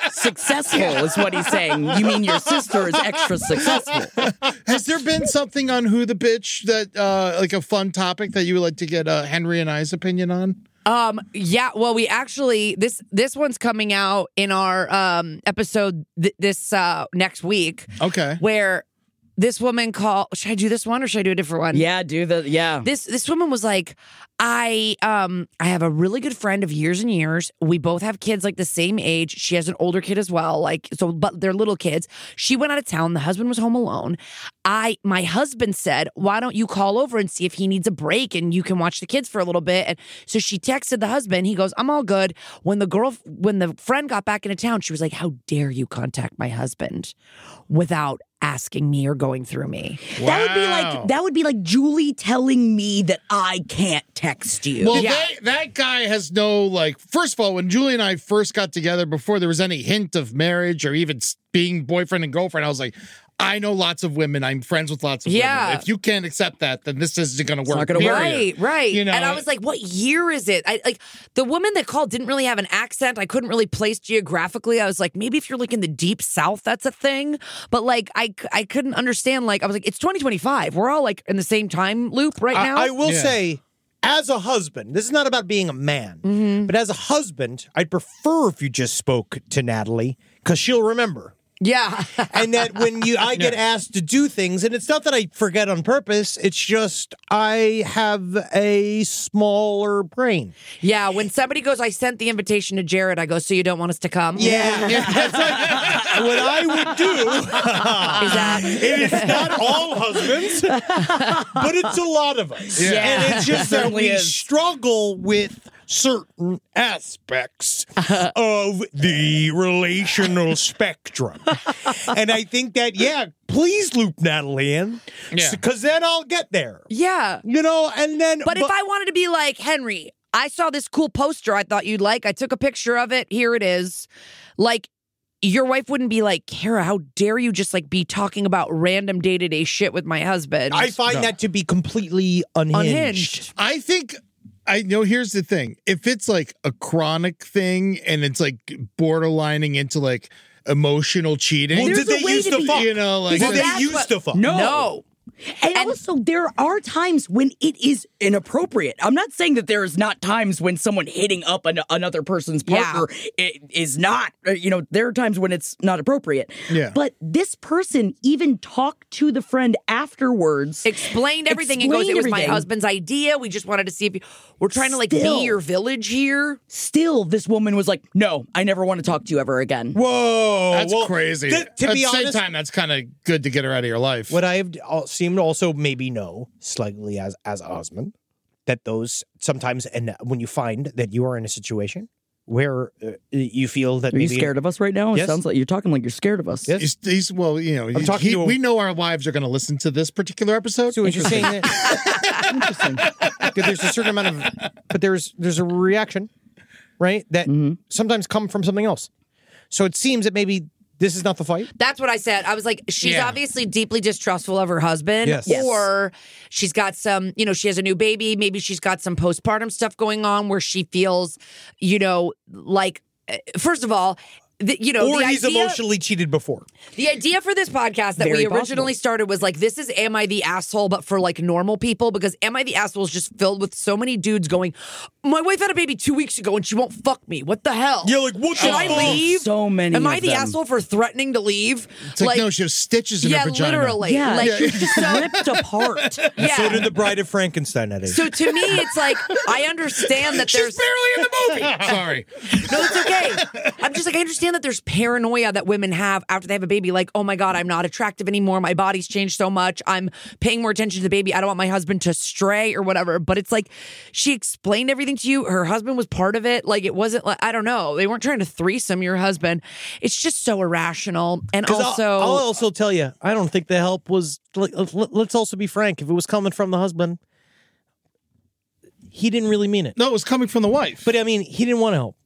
successful is what he's saying. You mean your sister is extra successful. Has there been something on Who the Bitch that, like a fun topic that you would like to get Henry and I's opinion on? Yeah, well, we actually this one's coming out in our episode this next week. Okay. Where this woman called. Should I do this one or should I do a different one? Yeah, This woman was like, I have a really good friend of years and years. We both have kids like the same age. She has an older kid as well. But they're little kids. She went out of town. The husband was home alone. My husband said, why don't you call over and see if he needs a break and you can watch the kids for a little bit? And so she texted the husband. He goes, I'm all good. When the friend got back into town, she was like, how dare you contact my husband without asking me or going through me? Wow. That would be like Julie telling me that I can't text you. Well, that guy has no, first of all, when Julie and I first got together, before there was any hint of marriage or even being boyfriend and girlfriend, I was like, I know lots of women. I'm friends with lots of women. If you can't accept that, then this isn't going to work. Not gonna work. Right. You know, and I was like, what year is it? The woman that called didn't really have an accent. I couldn't really place geographically. I was like, maybe if you're in the deep South, that's a thing. But I couldn't understand. I was like, it's 2025. We're all in the same time loop right now. I will say, as a husband, this is not about being a man, but as a husband, I'd prefer if you just spoke to Natalie because she'll remember. Yeah. And that when I get asked to do things, and it's not that I forget on purpose, it's just I have a smaller brain. Yeah, when somebody goes, I sent the invitation to Jared, I go, so you don't want us to come? Yeah. That's what I would do. Is that? It is not all husbands, but it's a lot of us. Yeah. And it's just that we is. struggle with certain aspects of the relational spectrum. And I think that, please loop Natalie in. Yeah. Because then I'll get there. Yeah. And then... But if I wanted to be like, Henry, I saw this cool poster I thought you'd like. I took a picture of it. Here it is. Your wife wouldn't be like, Kara, how dare you just be talking about random day-to-day shit with my husband? I find that to be completely unhinged. I think... I know. Here's the thing: if it's a chronic thing and it's borderlining into emotional cheating, Well, There's did a they way use to the be- fuck? you know, Did they that's use what- the fuck? No. And also, there are times when it is inappropriate. I'm not saying that there is not times when someone hitting up another person's partner is not, there are times when it's not appropriate. Yeah. But this person even talked to the friend afterwards. Explained everything and goes, it was my husband's idea. We just wanted to see if we're trying to Still. be your village here. Still, this woman was like, no, I never want to talk to you ever again. Whoa. that's crazy. To At be the same honest, time, that's kind of good to get her out of your life. what I have seemed to also maybe know slightly as a husband, that those sometimes, and when you find that you are in a situation where you feel that Are you maybe... scared of us right now? Yes. It sounds like you're talking like you're scared of us. Yes. He's I'm talking to him. we know our wives are going to listen to this particular episode. So you're saying that Interesting. that there's a certain amount of... But there's a reaction, right, that sometimes come from something else. So it seems that maybe this is not the fight. That's what I said. I was like, she's obviously deeply distrustful of her husband. Yes. Or she's got some, she has a new baby. Maybe she's got some postpartum stuff going on where she feels, first of all, Or the he's idea, emotionally cheated before. The idea for this podcast that Very we originally started was this is Am I the Asshole, but for normal people, because Am I the Asshole is just filled with so many dudes going, my wife had a baby 2 weeks ago and she won't fuck me. What the hell? Yeah, what Should the I fuck? leave? So many Am I of the them. asshole for threatening to leave? It's no, she has stitches in her vagina. Literally. Yeah, Like, she just ripped apart. yeah. So did the Bride of Frankenstein at age. So to me, it's I understand that there's... She's barely in the movie. Sorry. No, it's okay. I'm just I understand that there's paranoia that women have after they have a baby. Oh my God, I'm not attractive anymore. My body's changed so much. I'm paying more attention to the baby. I don't want my husband to stray or whatever. But it's she explained everything to you. Her husband was part of it. It wasn't I don't know. They weren't trying to threesome your husband. It's just so irrational. And also... I'll also tell you, I don't think the help was... Let's also be frank. If it was coming from the husband, he didn't really mean it. No, it was coming from the wife. But I mean, he didn't want to help.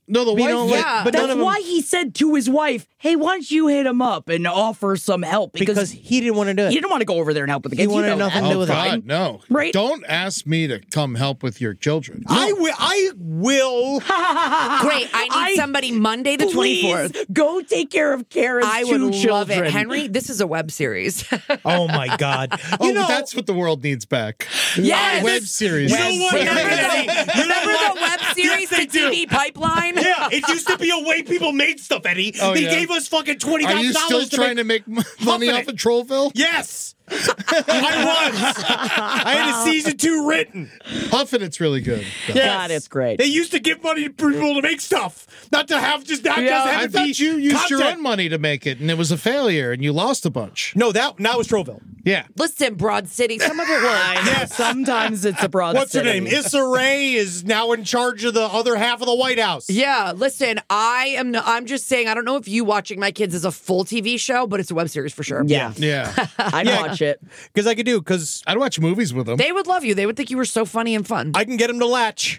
No, the We wife. don't like- Yeah. but none That's of them, why he said to his wife, "Hey, why don't you hit him up and offer some help?" because he didn't want to do it. he didn't want to go over there and help with the He kids. wanted You know nothing that. to do Oh with it. God, no! Right. Don't ask me to come help with your children. I will. Great. I need somebody Monday the 24th. Please go take care of Kara's I would two love children. it. Henry, this is a web series. Oh my God! Oh, that's what the world needs back. Yes. Web series. You know what? Remember the web series, Yes, they the TV pipeline? Yeah, it used to be a way people made stuff, Eddie. Oh, they yeah. gave us fucking $20,000. Are you still trying to make money Huffing off it. of Trollville? Yes, I was. I had a season 2 written. Huffing it's really good. God, it's great. They used to give money to people to make stuff, not to have just not just I have it be thought you used your content. own money to make it, and it was a failure, and you lost a bunch. No, that was Trollville. Yeah. Listen, Broad City, some of it was. Yes. Sometimes it's a broad. What's her city. name? Issa Rae is now in charge of the other half of the White House. Yeah, listen, I'm just saying, I don't know if you watching my kids is a full TV show, but it's a web series for sure. Yeah, Yeah. I'd watch it. Because I could do, because I'd watch movies with them. They would love you. They would think you were so funny and fun. I can get them to latch.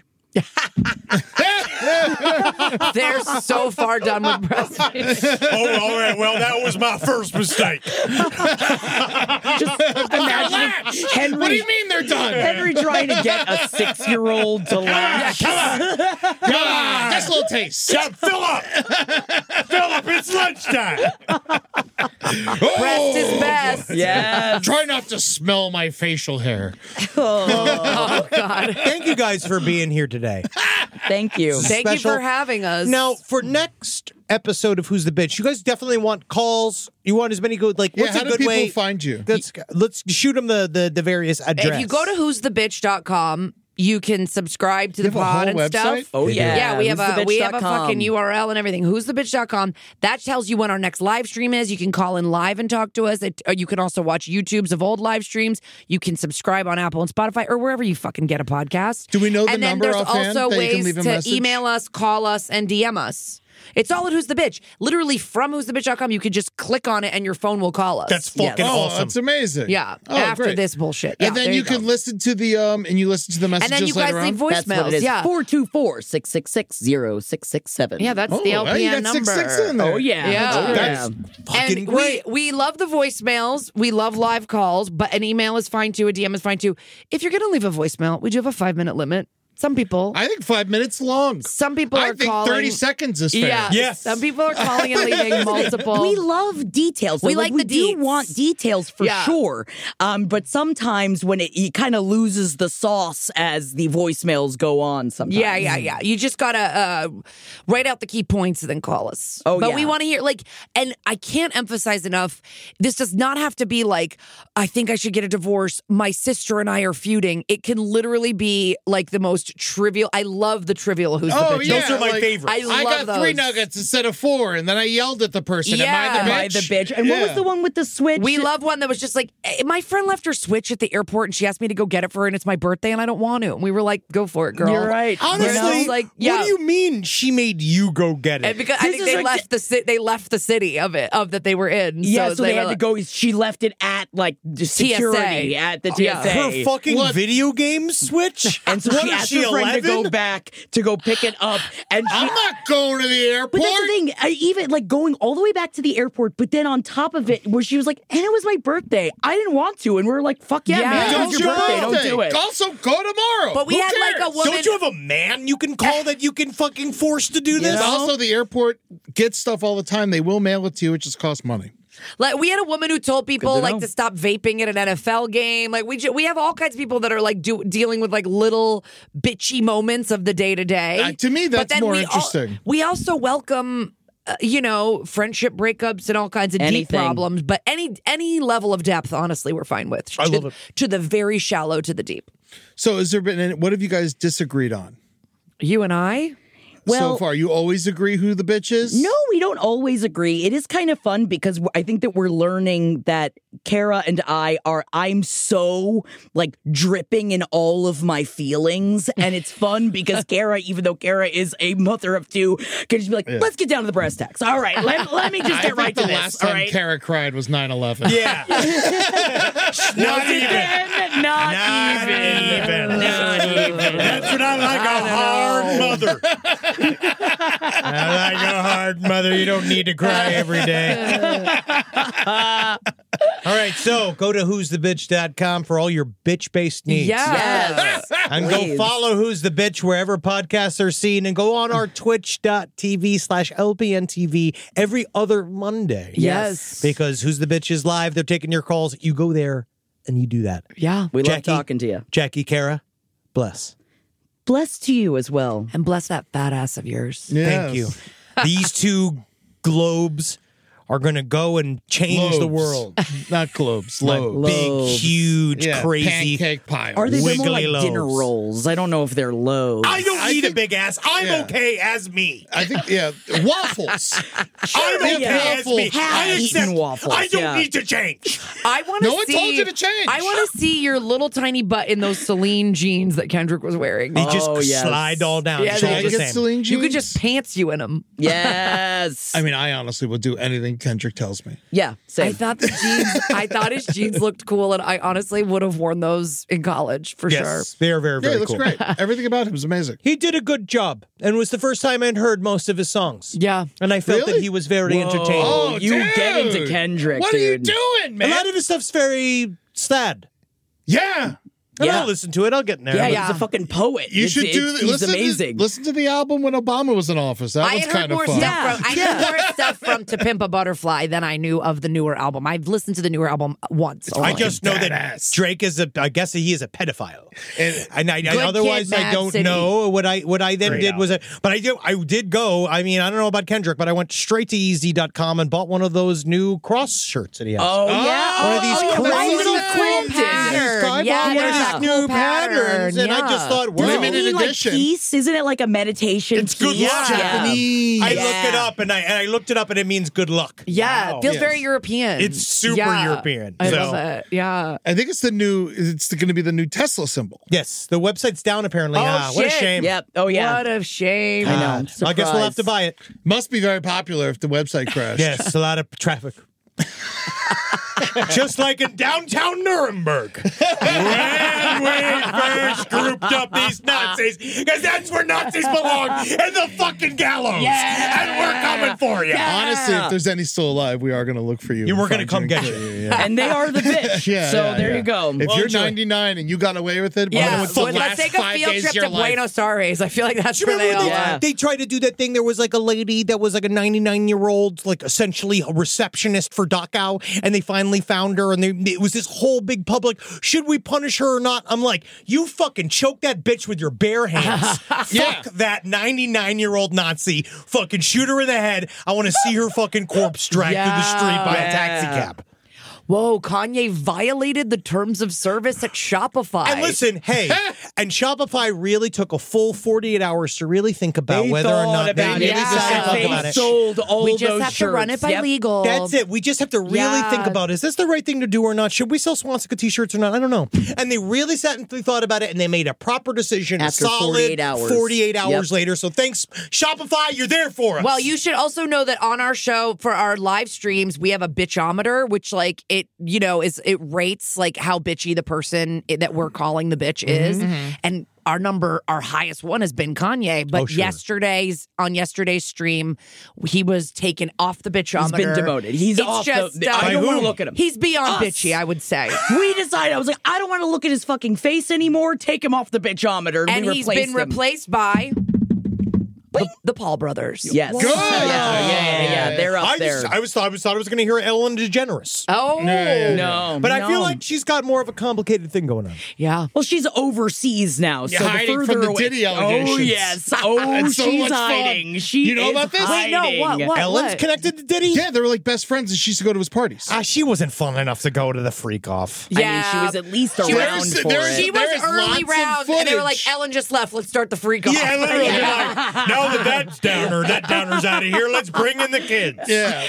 They're so far done with breastfeeding. Oh, all right. Well, that was my first mistake. Just imagine Henry. What do you mean they're done? Henry trying to get a 6-year-old to laugh. Come on, just a little taste. Philip, it's lunchtime. Breast is best. Yes. Try not to smell my facial hair. Oh, God. Thank you guys for being here today. Thank you. Thank you Special- for having us. Now, for next episode of Who's the Bitch, you guys definitely want calls. You want as many good, like, Yeah, what's how a do good people way? find you? Let's shoot them the various address. if you go to who'sthebitch.com, you can subscribe to the have a pod whole and website? stuff. Oh, yeah. Yeah, we have a who'sthebitch.com. fucking URL and everything. Who'sthebitch.com. That tells you when our next live stream is. You can call in live and talk to us. You can also watch YouTubes of old live streams. You can subscribe on Apple and Spotify or wherever you fucking get a podcast. Do we know the and then number there's offhand also that you can ways leave a to message? email us, call us, and DM us. It's all at Who's the Bitch. Literally from who'sthebitch.com, you could just click on it and your phone will call us. That's fucking Oh, awesome. that's amazing. Yeah, Oh, after great. this bullshit. Yeah, And then there you go. can listen to the and you listen to the messages And then you guys later leave on. That's what voicemails. it is. Yeah. 424-666-0667. Yeah, that's Oh, the you LPN got number. 666 in there. Oh, yeah. Yeah. Oh, That's fucking And great. we love the voicemails. We love live calls, but an email is fine too. A DM is fine too. If you're going to leave a voicemail, we do have a 5-minute limit. Some people, I think 5 minutes long. some people I are think calling. 30 seconds is fair. Yeah, Yes. some people are calling and leaving multiple. We love details. We though. like we the do deets. want details for Yeah. sure. But sometimes when it kind of loses the sauce as the voicemails go on. Sometimes. Yeah. You just gotta write out the key points and then call us. Oh, but yeah. we want to hear and I can't emphasize enough. This does not have to be like, I think I should get a divorce. My sister and I are feuding. It can literally be like the most trivial. I love the trivial. Who's the Oh, bitch? yeah. Those are my like, favorites. I I love got 3 those. nuggets instead of 4, and then I yelled at the person. Yeah. Am Am I I the the bitch? bitch? And what was Yeah. the one with the switch? We love one that was just like, my friend left her Switch at the airport and she asked me to go get it for her and it's my birthday and I don't want to. And we were like, go for it, girl. You're right. Honestly, You know, like, yeah. what do you mean she made you go get it? And because I This think is they like left the city of that they were in. Yeah, so they were had to like- go. She left it at like the security TSA. at the TSA. Yeah. Her fucking What? video game Switch? And so What she is asked her friend 11? to go back to go pick it up. And she, I'm not going to the airport. but that's the thing. I even like going all the way back to the airport, but then on top of it, where she was like, and it was my birthday. I didn't want to. And we were like, fuck yeah, Yeah. man. Don't It's your birthday. Don't do it. Also, go tomorrow. But we Who had like cares? a woman. Don't you have a man you can call that you can fucking force to do this? Also, the airport gets stuff all the time. They will mail it to you. It just costs money. Like we had a woman who told people to like know. to stop vaping at an NFL game. Like we have all kinds of people that are like dealing with like little bitchy moments of the day to day. To me, that's But then more we interesting. we also welcome. Friendship breakups and all kinds of deep Anything. problems, but any level of depth, honestly, we're fine with. I love it. To the very shallow to the deep. So, has there been any, what have you guys disagreed on You and I. so far? You always agree who the bitch is? No, we don't always agree. It is kind of fun because I think that we're learning that Kara and I'm so like dripping in all of my feelings. And it's fun because Kara, even though Kara is a mother of 2, can just be like, let's get down to the brass tacks. All right, let me just I get think right the to this. last all time right? Kara cried was 9/11. Yeah. Not even. Not even. Not even. That's what I like, a hard mother. I like a hard mother. You don't need to cry every day. All right, so go to who'sthebitch.com for all your bitch-based needs. Yes. And go Please. follow Who's the Bitch wherever podcasts are seen, and go on our twitch.tv/LPNTV every other Monday. Yes. Because Who's the Bitch is live. They're taking your calls. You go there and you do that. Yeah. We love Jackie? talking to you. Jackie, Kara, bless. Blessed to you as well. And bless that fat ass of yours. Thank you. These two globes are going to go and change the world. Not globes, My lobes. big, Lobes. huge, Yeah, crazy. pancake pile. Are they more Wiggly like lobes. dinner rolls? I don't know if they're loaves. I don't need a big ass. I'm Yeah. okay as me. I think, waffles. I'm okay yeah. as me. I Half-eaten accept. waffles, I don't yeah. need to change. I want to No one see. told you to change. I want to see your little tiny butt in those Celine jeans that Kendrick was wearing. They just Oh, yes. slide all down. Yeah, just they all the Get same. Celine You could jeans? just pants you in them. Yes. I mean, I honestly will do anything Kendrick tells me. yeah, same. I thought the jeans. I thought his jeans looked cool, and I honestly would have worn those in college for sure. Yes, they're very, Yeah, very it looks cool. great. Everything about him is amazing. He did a good job, and it was the first time I'd heard most of his songs. Yeah. And I felt that Really? he was very entertaining. Oh, you dude. get into Kendrick, What dude. are you doing, A man? lot of his stuff's very sad. Yeah. And Yeah. I'll listen to it. I'll get in there. Yeah, Yeah. he's a fucking poet. You should do He's listen amazing. listen to the album when Obama was in office. That I was had heard kind of more fun. stuff from. I heard more stuff from To Pimp a Butterfly than I knew of the newer album. I've listened to the newer album once. I only. just know that badass. Drake is I guess he is a pedophile. And I Good otherwise Kid, I Mad don't City. know what I then Great did was but I did go. I mean, I don't know about Kendrick, but I went straight to easy.com and bought one of those new cross shirts that he has. Oh, yeah. One of these oh, crazy little cool pattern. I Yeah, bought one there's of that these cool new patterns, and I pattern, just thought, Doesn't wow. Limited it mean like edition. peace? Isn't it like a meditation? It's good piece? luck. Japanese. I Yeah. looked it up and I looked it up and it means good luck. Yeah, Wow. it feels Yes. very European. It's super Yeah. European. I So- love it. Yeah. I think it's going to be the new Tesla symbol. Yes, the website's down apparently. Oh, What a shit. shame. Yep. Oh, yeah. What a shame. I know. I guess we'll have to Surprise. buy it. Must be very popular if the website crashed. Yes, a lot of traffic. Just like in downtown Nuremberg. When we first grouped up these Nazis, because that's where Nazis belong, in the fucking gallows. Yeah. And we're coming for you. Honestly, if there's any still alive, we are going to look for you. You and were gonna find come and get kill you. Yeah. And they are the bitch. Yeah, so yeah, there yeah. you go. If Well, you're enjoy. 99 and you got away with it, Yeah, what's the let's last take a 5 field days trip of your to life? Buenos Aires. I feel like that's Do you where they remember all are. they tried to do that thing? There was like a lady that was like a 99-year-old, like essentially a receptionist for Dachau, and they finally found her, and it was this whole big public, should we punish her or not? I'm like, you fucking choke that bitch with your bare hands. Yeah. Fuck that 99-year-old Nazi. Fucking shoot her in the head. I want to see her fucking corpse dragged through the street by a taxi cab. Whoa, Kanye violated the terms of service at Shopify. And listen, hey, and Shopify really took a full 48 hours to really think about They whether or thought not they about really it. just Yeah. talk They about it. sold all we those just have to run it shirts. by Yep. legal. That's it. We just have to really Yeah. think about, is this the right thing to do or not? Should we sell swastika t-shirts or not? I don't know. And they really sat and thought about it, and they made a proper decision. After solid 48 hours. 48 hours Yep. later. So thanks, Shopify. You're there for us. Well, you should also know that on our show for our live streams, we have a bitchometer, which like it rates like how bitchy the person that we're calling the bitch is. And our highest one has been Kanye. But on yesterday's stream, he was taken off the bitchometer. He's been demoted. He's It's off just, the. I By don't want whom? to look at him. He's beyond Us. bitchy, I would say. We decided. I was like, I don't want to look at his fucking face anymore. Take him off the bitchometer. And we he's replaced been him. replaced by the Paul brothers. Yes. Good. Yeah. They're up I there. thought I was going to hear Ellen DeGeneres. Oh, no, But I feel no. like she's got more of a complicated thing going on. yeah. Well, she's overseas now, so the hiding further from the away. Diddy allegations. Oh yes. Oh, It's so she's much fun. hiding. She You know is about this? Wait, no, hiding. what? Ellen's connected to Diddy? Yeah, they were like best friends, and she used to go to his parties. She wasn't fun enough to go to the freak off. I mean, she was at least She around was- for there is- it. She There was is early lots of round, and they were like, footage. Ellen just left. Let's start the freak off. Yeah, literally. Like, now that that downer's out of here, let's bring in the kids. Yeah.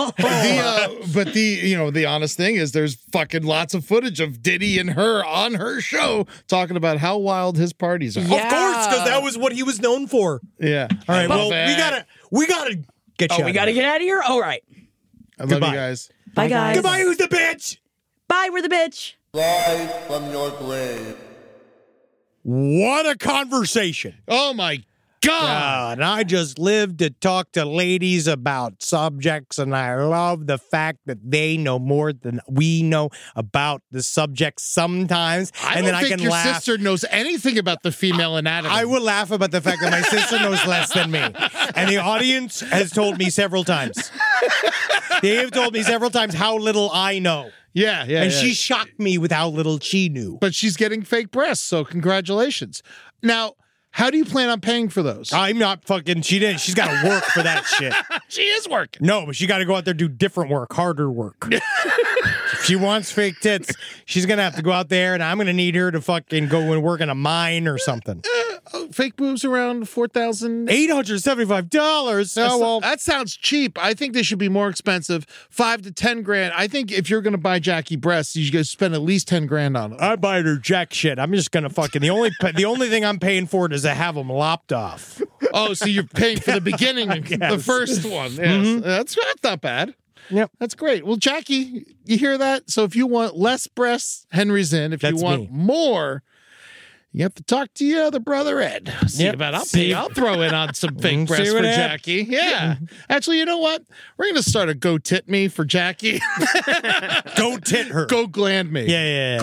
But the honest thing is there's fucking lots of footage of Diddy and her on her show talking about how wild his parties are. Yeah. Of course, because that was what he was known for. Yeah. All right, well, Love we gotta get you. Oh, we got to get out of here. All right. I love Goodbye. you guys. Bye, guys. Goodbye, who's the bitch? Bye. We're the bitch. Rise from your grave. What a conversation. Oh my God. And I just live to talk to ladies about subjects, and I love the fact that they know more than we know about the subject sometimes. I and don't then think I can your laugh. sister knows anything about the female anatomy. I will laugh about the fact that my sister knows less than me. And the audience has told me several times. They have told me several times how little I know. Yeah. And she shocked me with how little she knew. But she's getting fake breasts, so congratulations. Now, how do you plan on paying for those? I'm not fucking, she's got to work for that shit. She is working. No, but she got to go out there and do different work, harder work. If she wants fake tits, she's going to have to go out there, and I'm going to need her to fucking go and work in a mine or something. Fake boobs around $4,000. $875. Oh, well. That sounds cheap. I think they should be more expensive. $5,000 to $10,000. I think if you're going to buy Jackie breasts, you should spend at least $10,000 on them. I buy her jack shit. I'm just going to fucking, the only thing I'm paying for it is to have them lopped off. Oh, so you're paying for the beginning, the first one. Yes. That's not bad. Yep. That's great. Well, Jackie, you hear that? So if you want less breasts, Henry's in. If That's you want me. more, you have to talk to your other brother Ed. See about I'll throw in on some fake breasts for Jackie. Yeah. Actually, you know what? We're gonna start a Go Tit Me for Jackie. Go tit her. Go Gland Me. Yeah.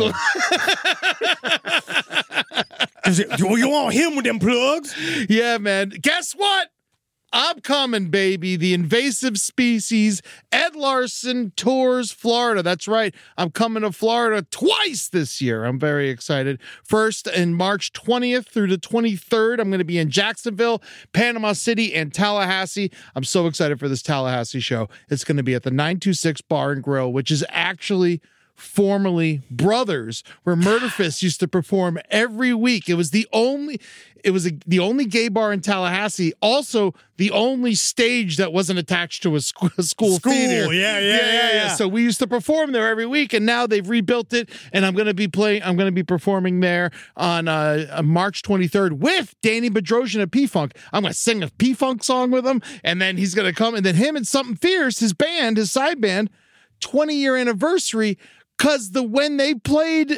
You want him with them plugs? Yeah, man. Guess what? I'm coming, baby. The invasive species. Ed Larson tours Florida. That's right. I'm coming to Florida twice this year. I'm very excited. First, in March 20th through the 23rd, I'm going to be in Jacksonville, Panama City, and Tallahassee. I'm so excited for this Tallahassee show. It's going to be at the 926 Bar and Grill, which is actually formerly Brothers, where Murderfist used to perform every week. It was the only gay bar in Tallahassee. Also, the only stage that wasn't attached to a school theater. Yeah. So we used to perform there every week, and now they've rebuilt it. And I'm going to be performing there on March 23rd with Danny Bedrosian of P-Funk. I'm going to sing a P-Funk song with him, and then he's going to come, and then him and Something Fierce, his band, his side band, 20-year anniversary. Because when they played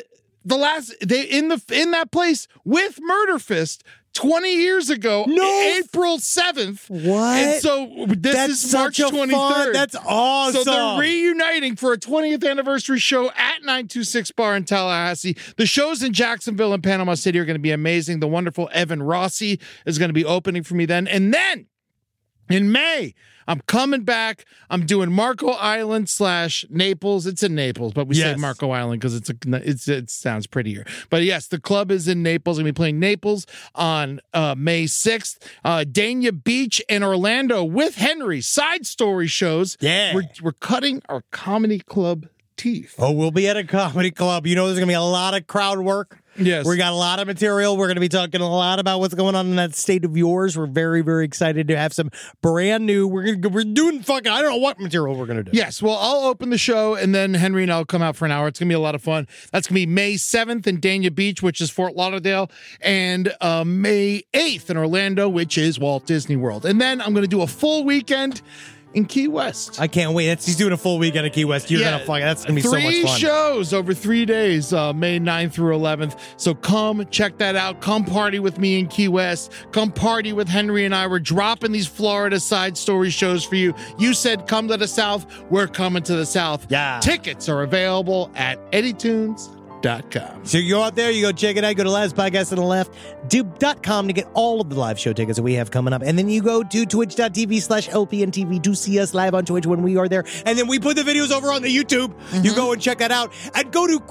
in that place with Murderfist 20 years ago, April 7th. What? And so this is March 23rd. That's awesome. So they're reuniting for a 20th anniversary show at 926 Bar in Tallahassee. The shows in Jacksonville and Panama City are going to be amazing. The wonderful Evan Rossi is going to be opening for me then. And then in May, I'm coming back. I'm doing Marco Island / Naples. It's in Naples, but we say Marco Island because it sounds prettier. But yes, the club is in Naples. I'm going to be playing Naples on May 6th. Dania Beach and Orlando with Henry. Side story shows. Yeah. We're cutting our comedy club teeth. Oh, we'll be at a comedy club. You know there's going to be a lot of crowd work. Yes. We got a lot of material. We're going to be talking a lot about what's going on in that state of yours. We're very, very excited to have some brand new. We're doing fucking, I don't know what material we're going to do. Yes. Well, I'll open the show, and then Henry and I'll come out for an hour. It's going to be a lot of fun. That's going to be May 7th in Dania Beach, which is Fort Lauderdale, and May 8th in Orlando, which is Walt Disney World. And then I'm going to do a full weekend in Key West. I can't wait. He's doing a full weekend at Key West. You're going to fuck. That's going to be so much fun. 3 shows over 3 days, May 9th through 11th. So come check that out. Come party with me in Key West. Come party with Henry and I. We're dropping these Florida side story shows for you. You said come to the South. We're coming to the South. Yeah. Tickets are available at eddytunes.com. So you go out there, you go check it out, go to Last Podcast on the Left, dube.com to get all of the live show tickets that we have coming up. And then you go to twitch.tv/LPNTV to see us live on Twitch when we are there. And then we put the videos over on the YouTube. You go and check that out. And go to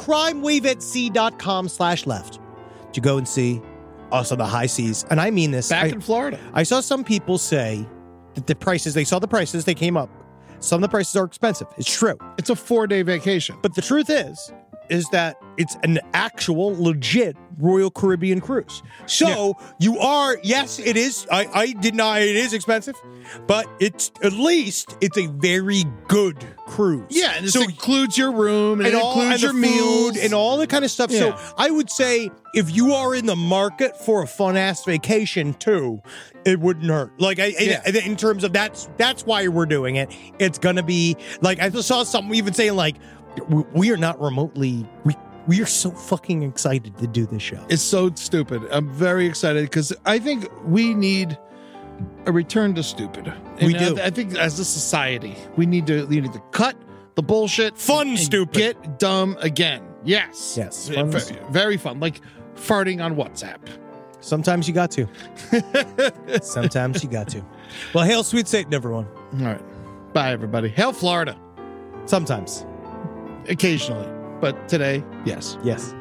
crimewaveatsea.com/left to go and see us on the high seas. And I mean this. Back in Florida. I saw some people say that they saw the prices, they came up. Some of the prices are expensive. It's true. It's a 4-day vacation. But the truth is that it's an actual legit Royal Caribbean cruise. So you are, yes, it is. I deny it is expensive, but it's at least it's a very good cruise. Yeah, and this includes your room and it includes your meals and all that kind of stuff. Yeah. So I would say if you are in the market for a fun ass vacation too, it wouldn't hurt. Like in terms of that's why we're doing it. It's gonna be like I saw something even saying like we are not remotely. We are so fucking excited to do this show. It's so stupid. I'm very excited because I think we need a return to stupid. And We do. I think as a society, we need to cut the bullshit. Fun and stupid. Get dumb again. Yes. Yes, fun Very, stupid. very fun. Like farting on WhatsApp. Sometimes you got to. Sometimes you got to. Well, hail sweet Satan, everyone. All right. Bye, everybody. Hail Florida. Sometimes. Occasionally. But today, yes. Yes.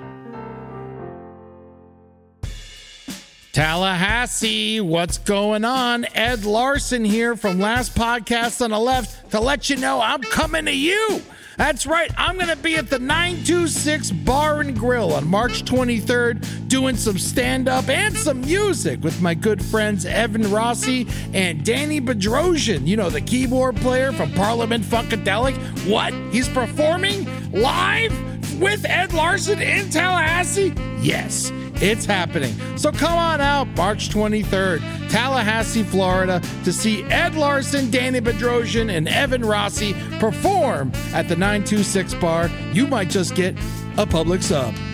Tallahassee, what's going on? Ed Larson here from Last Podcast on the Left to let you know I'm coming to you. That's right, I'm going to be at the 926 Bar and Grill on March 23rd doing some stand-up and some music with my good friends Evan Rossi and Danny Bedrosian. You know, the keyboard player from Parliament Funkadelic. What? He's performing live with Ed Larson in Tallahassee? Yes. It's happening. So come on out March 23rd, Tallahassee, Florida, to see Ed Larson, Danny Bedrosian, and Evan Rossi perform at the 926 Bar. You might just get a public sub.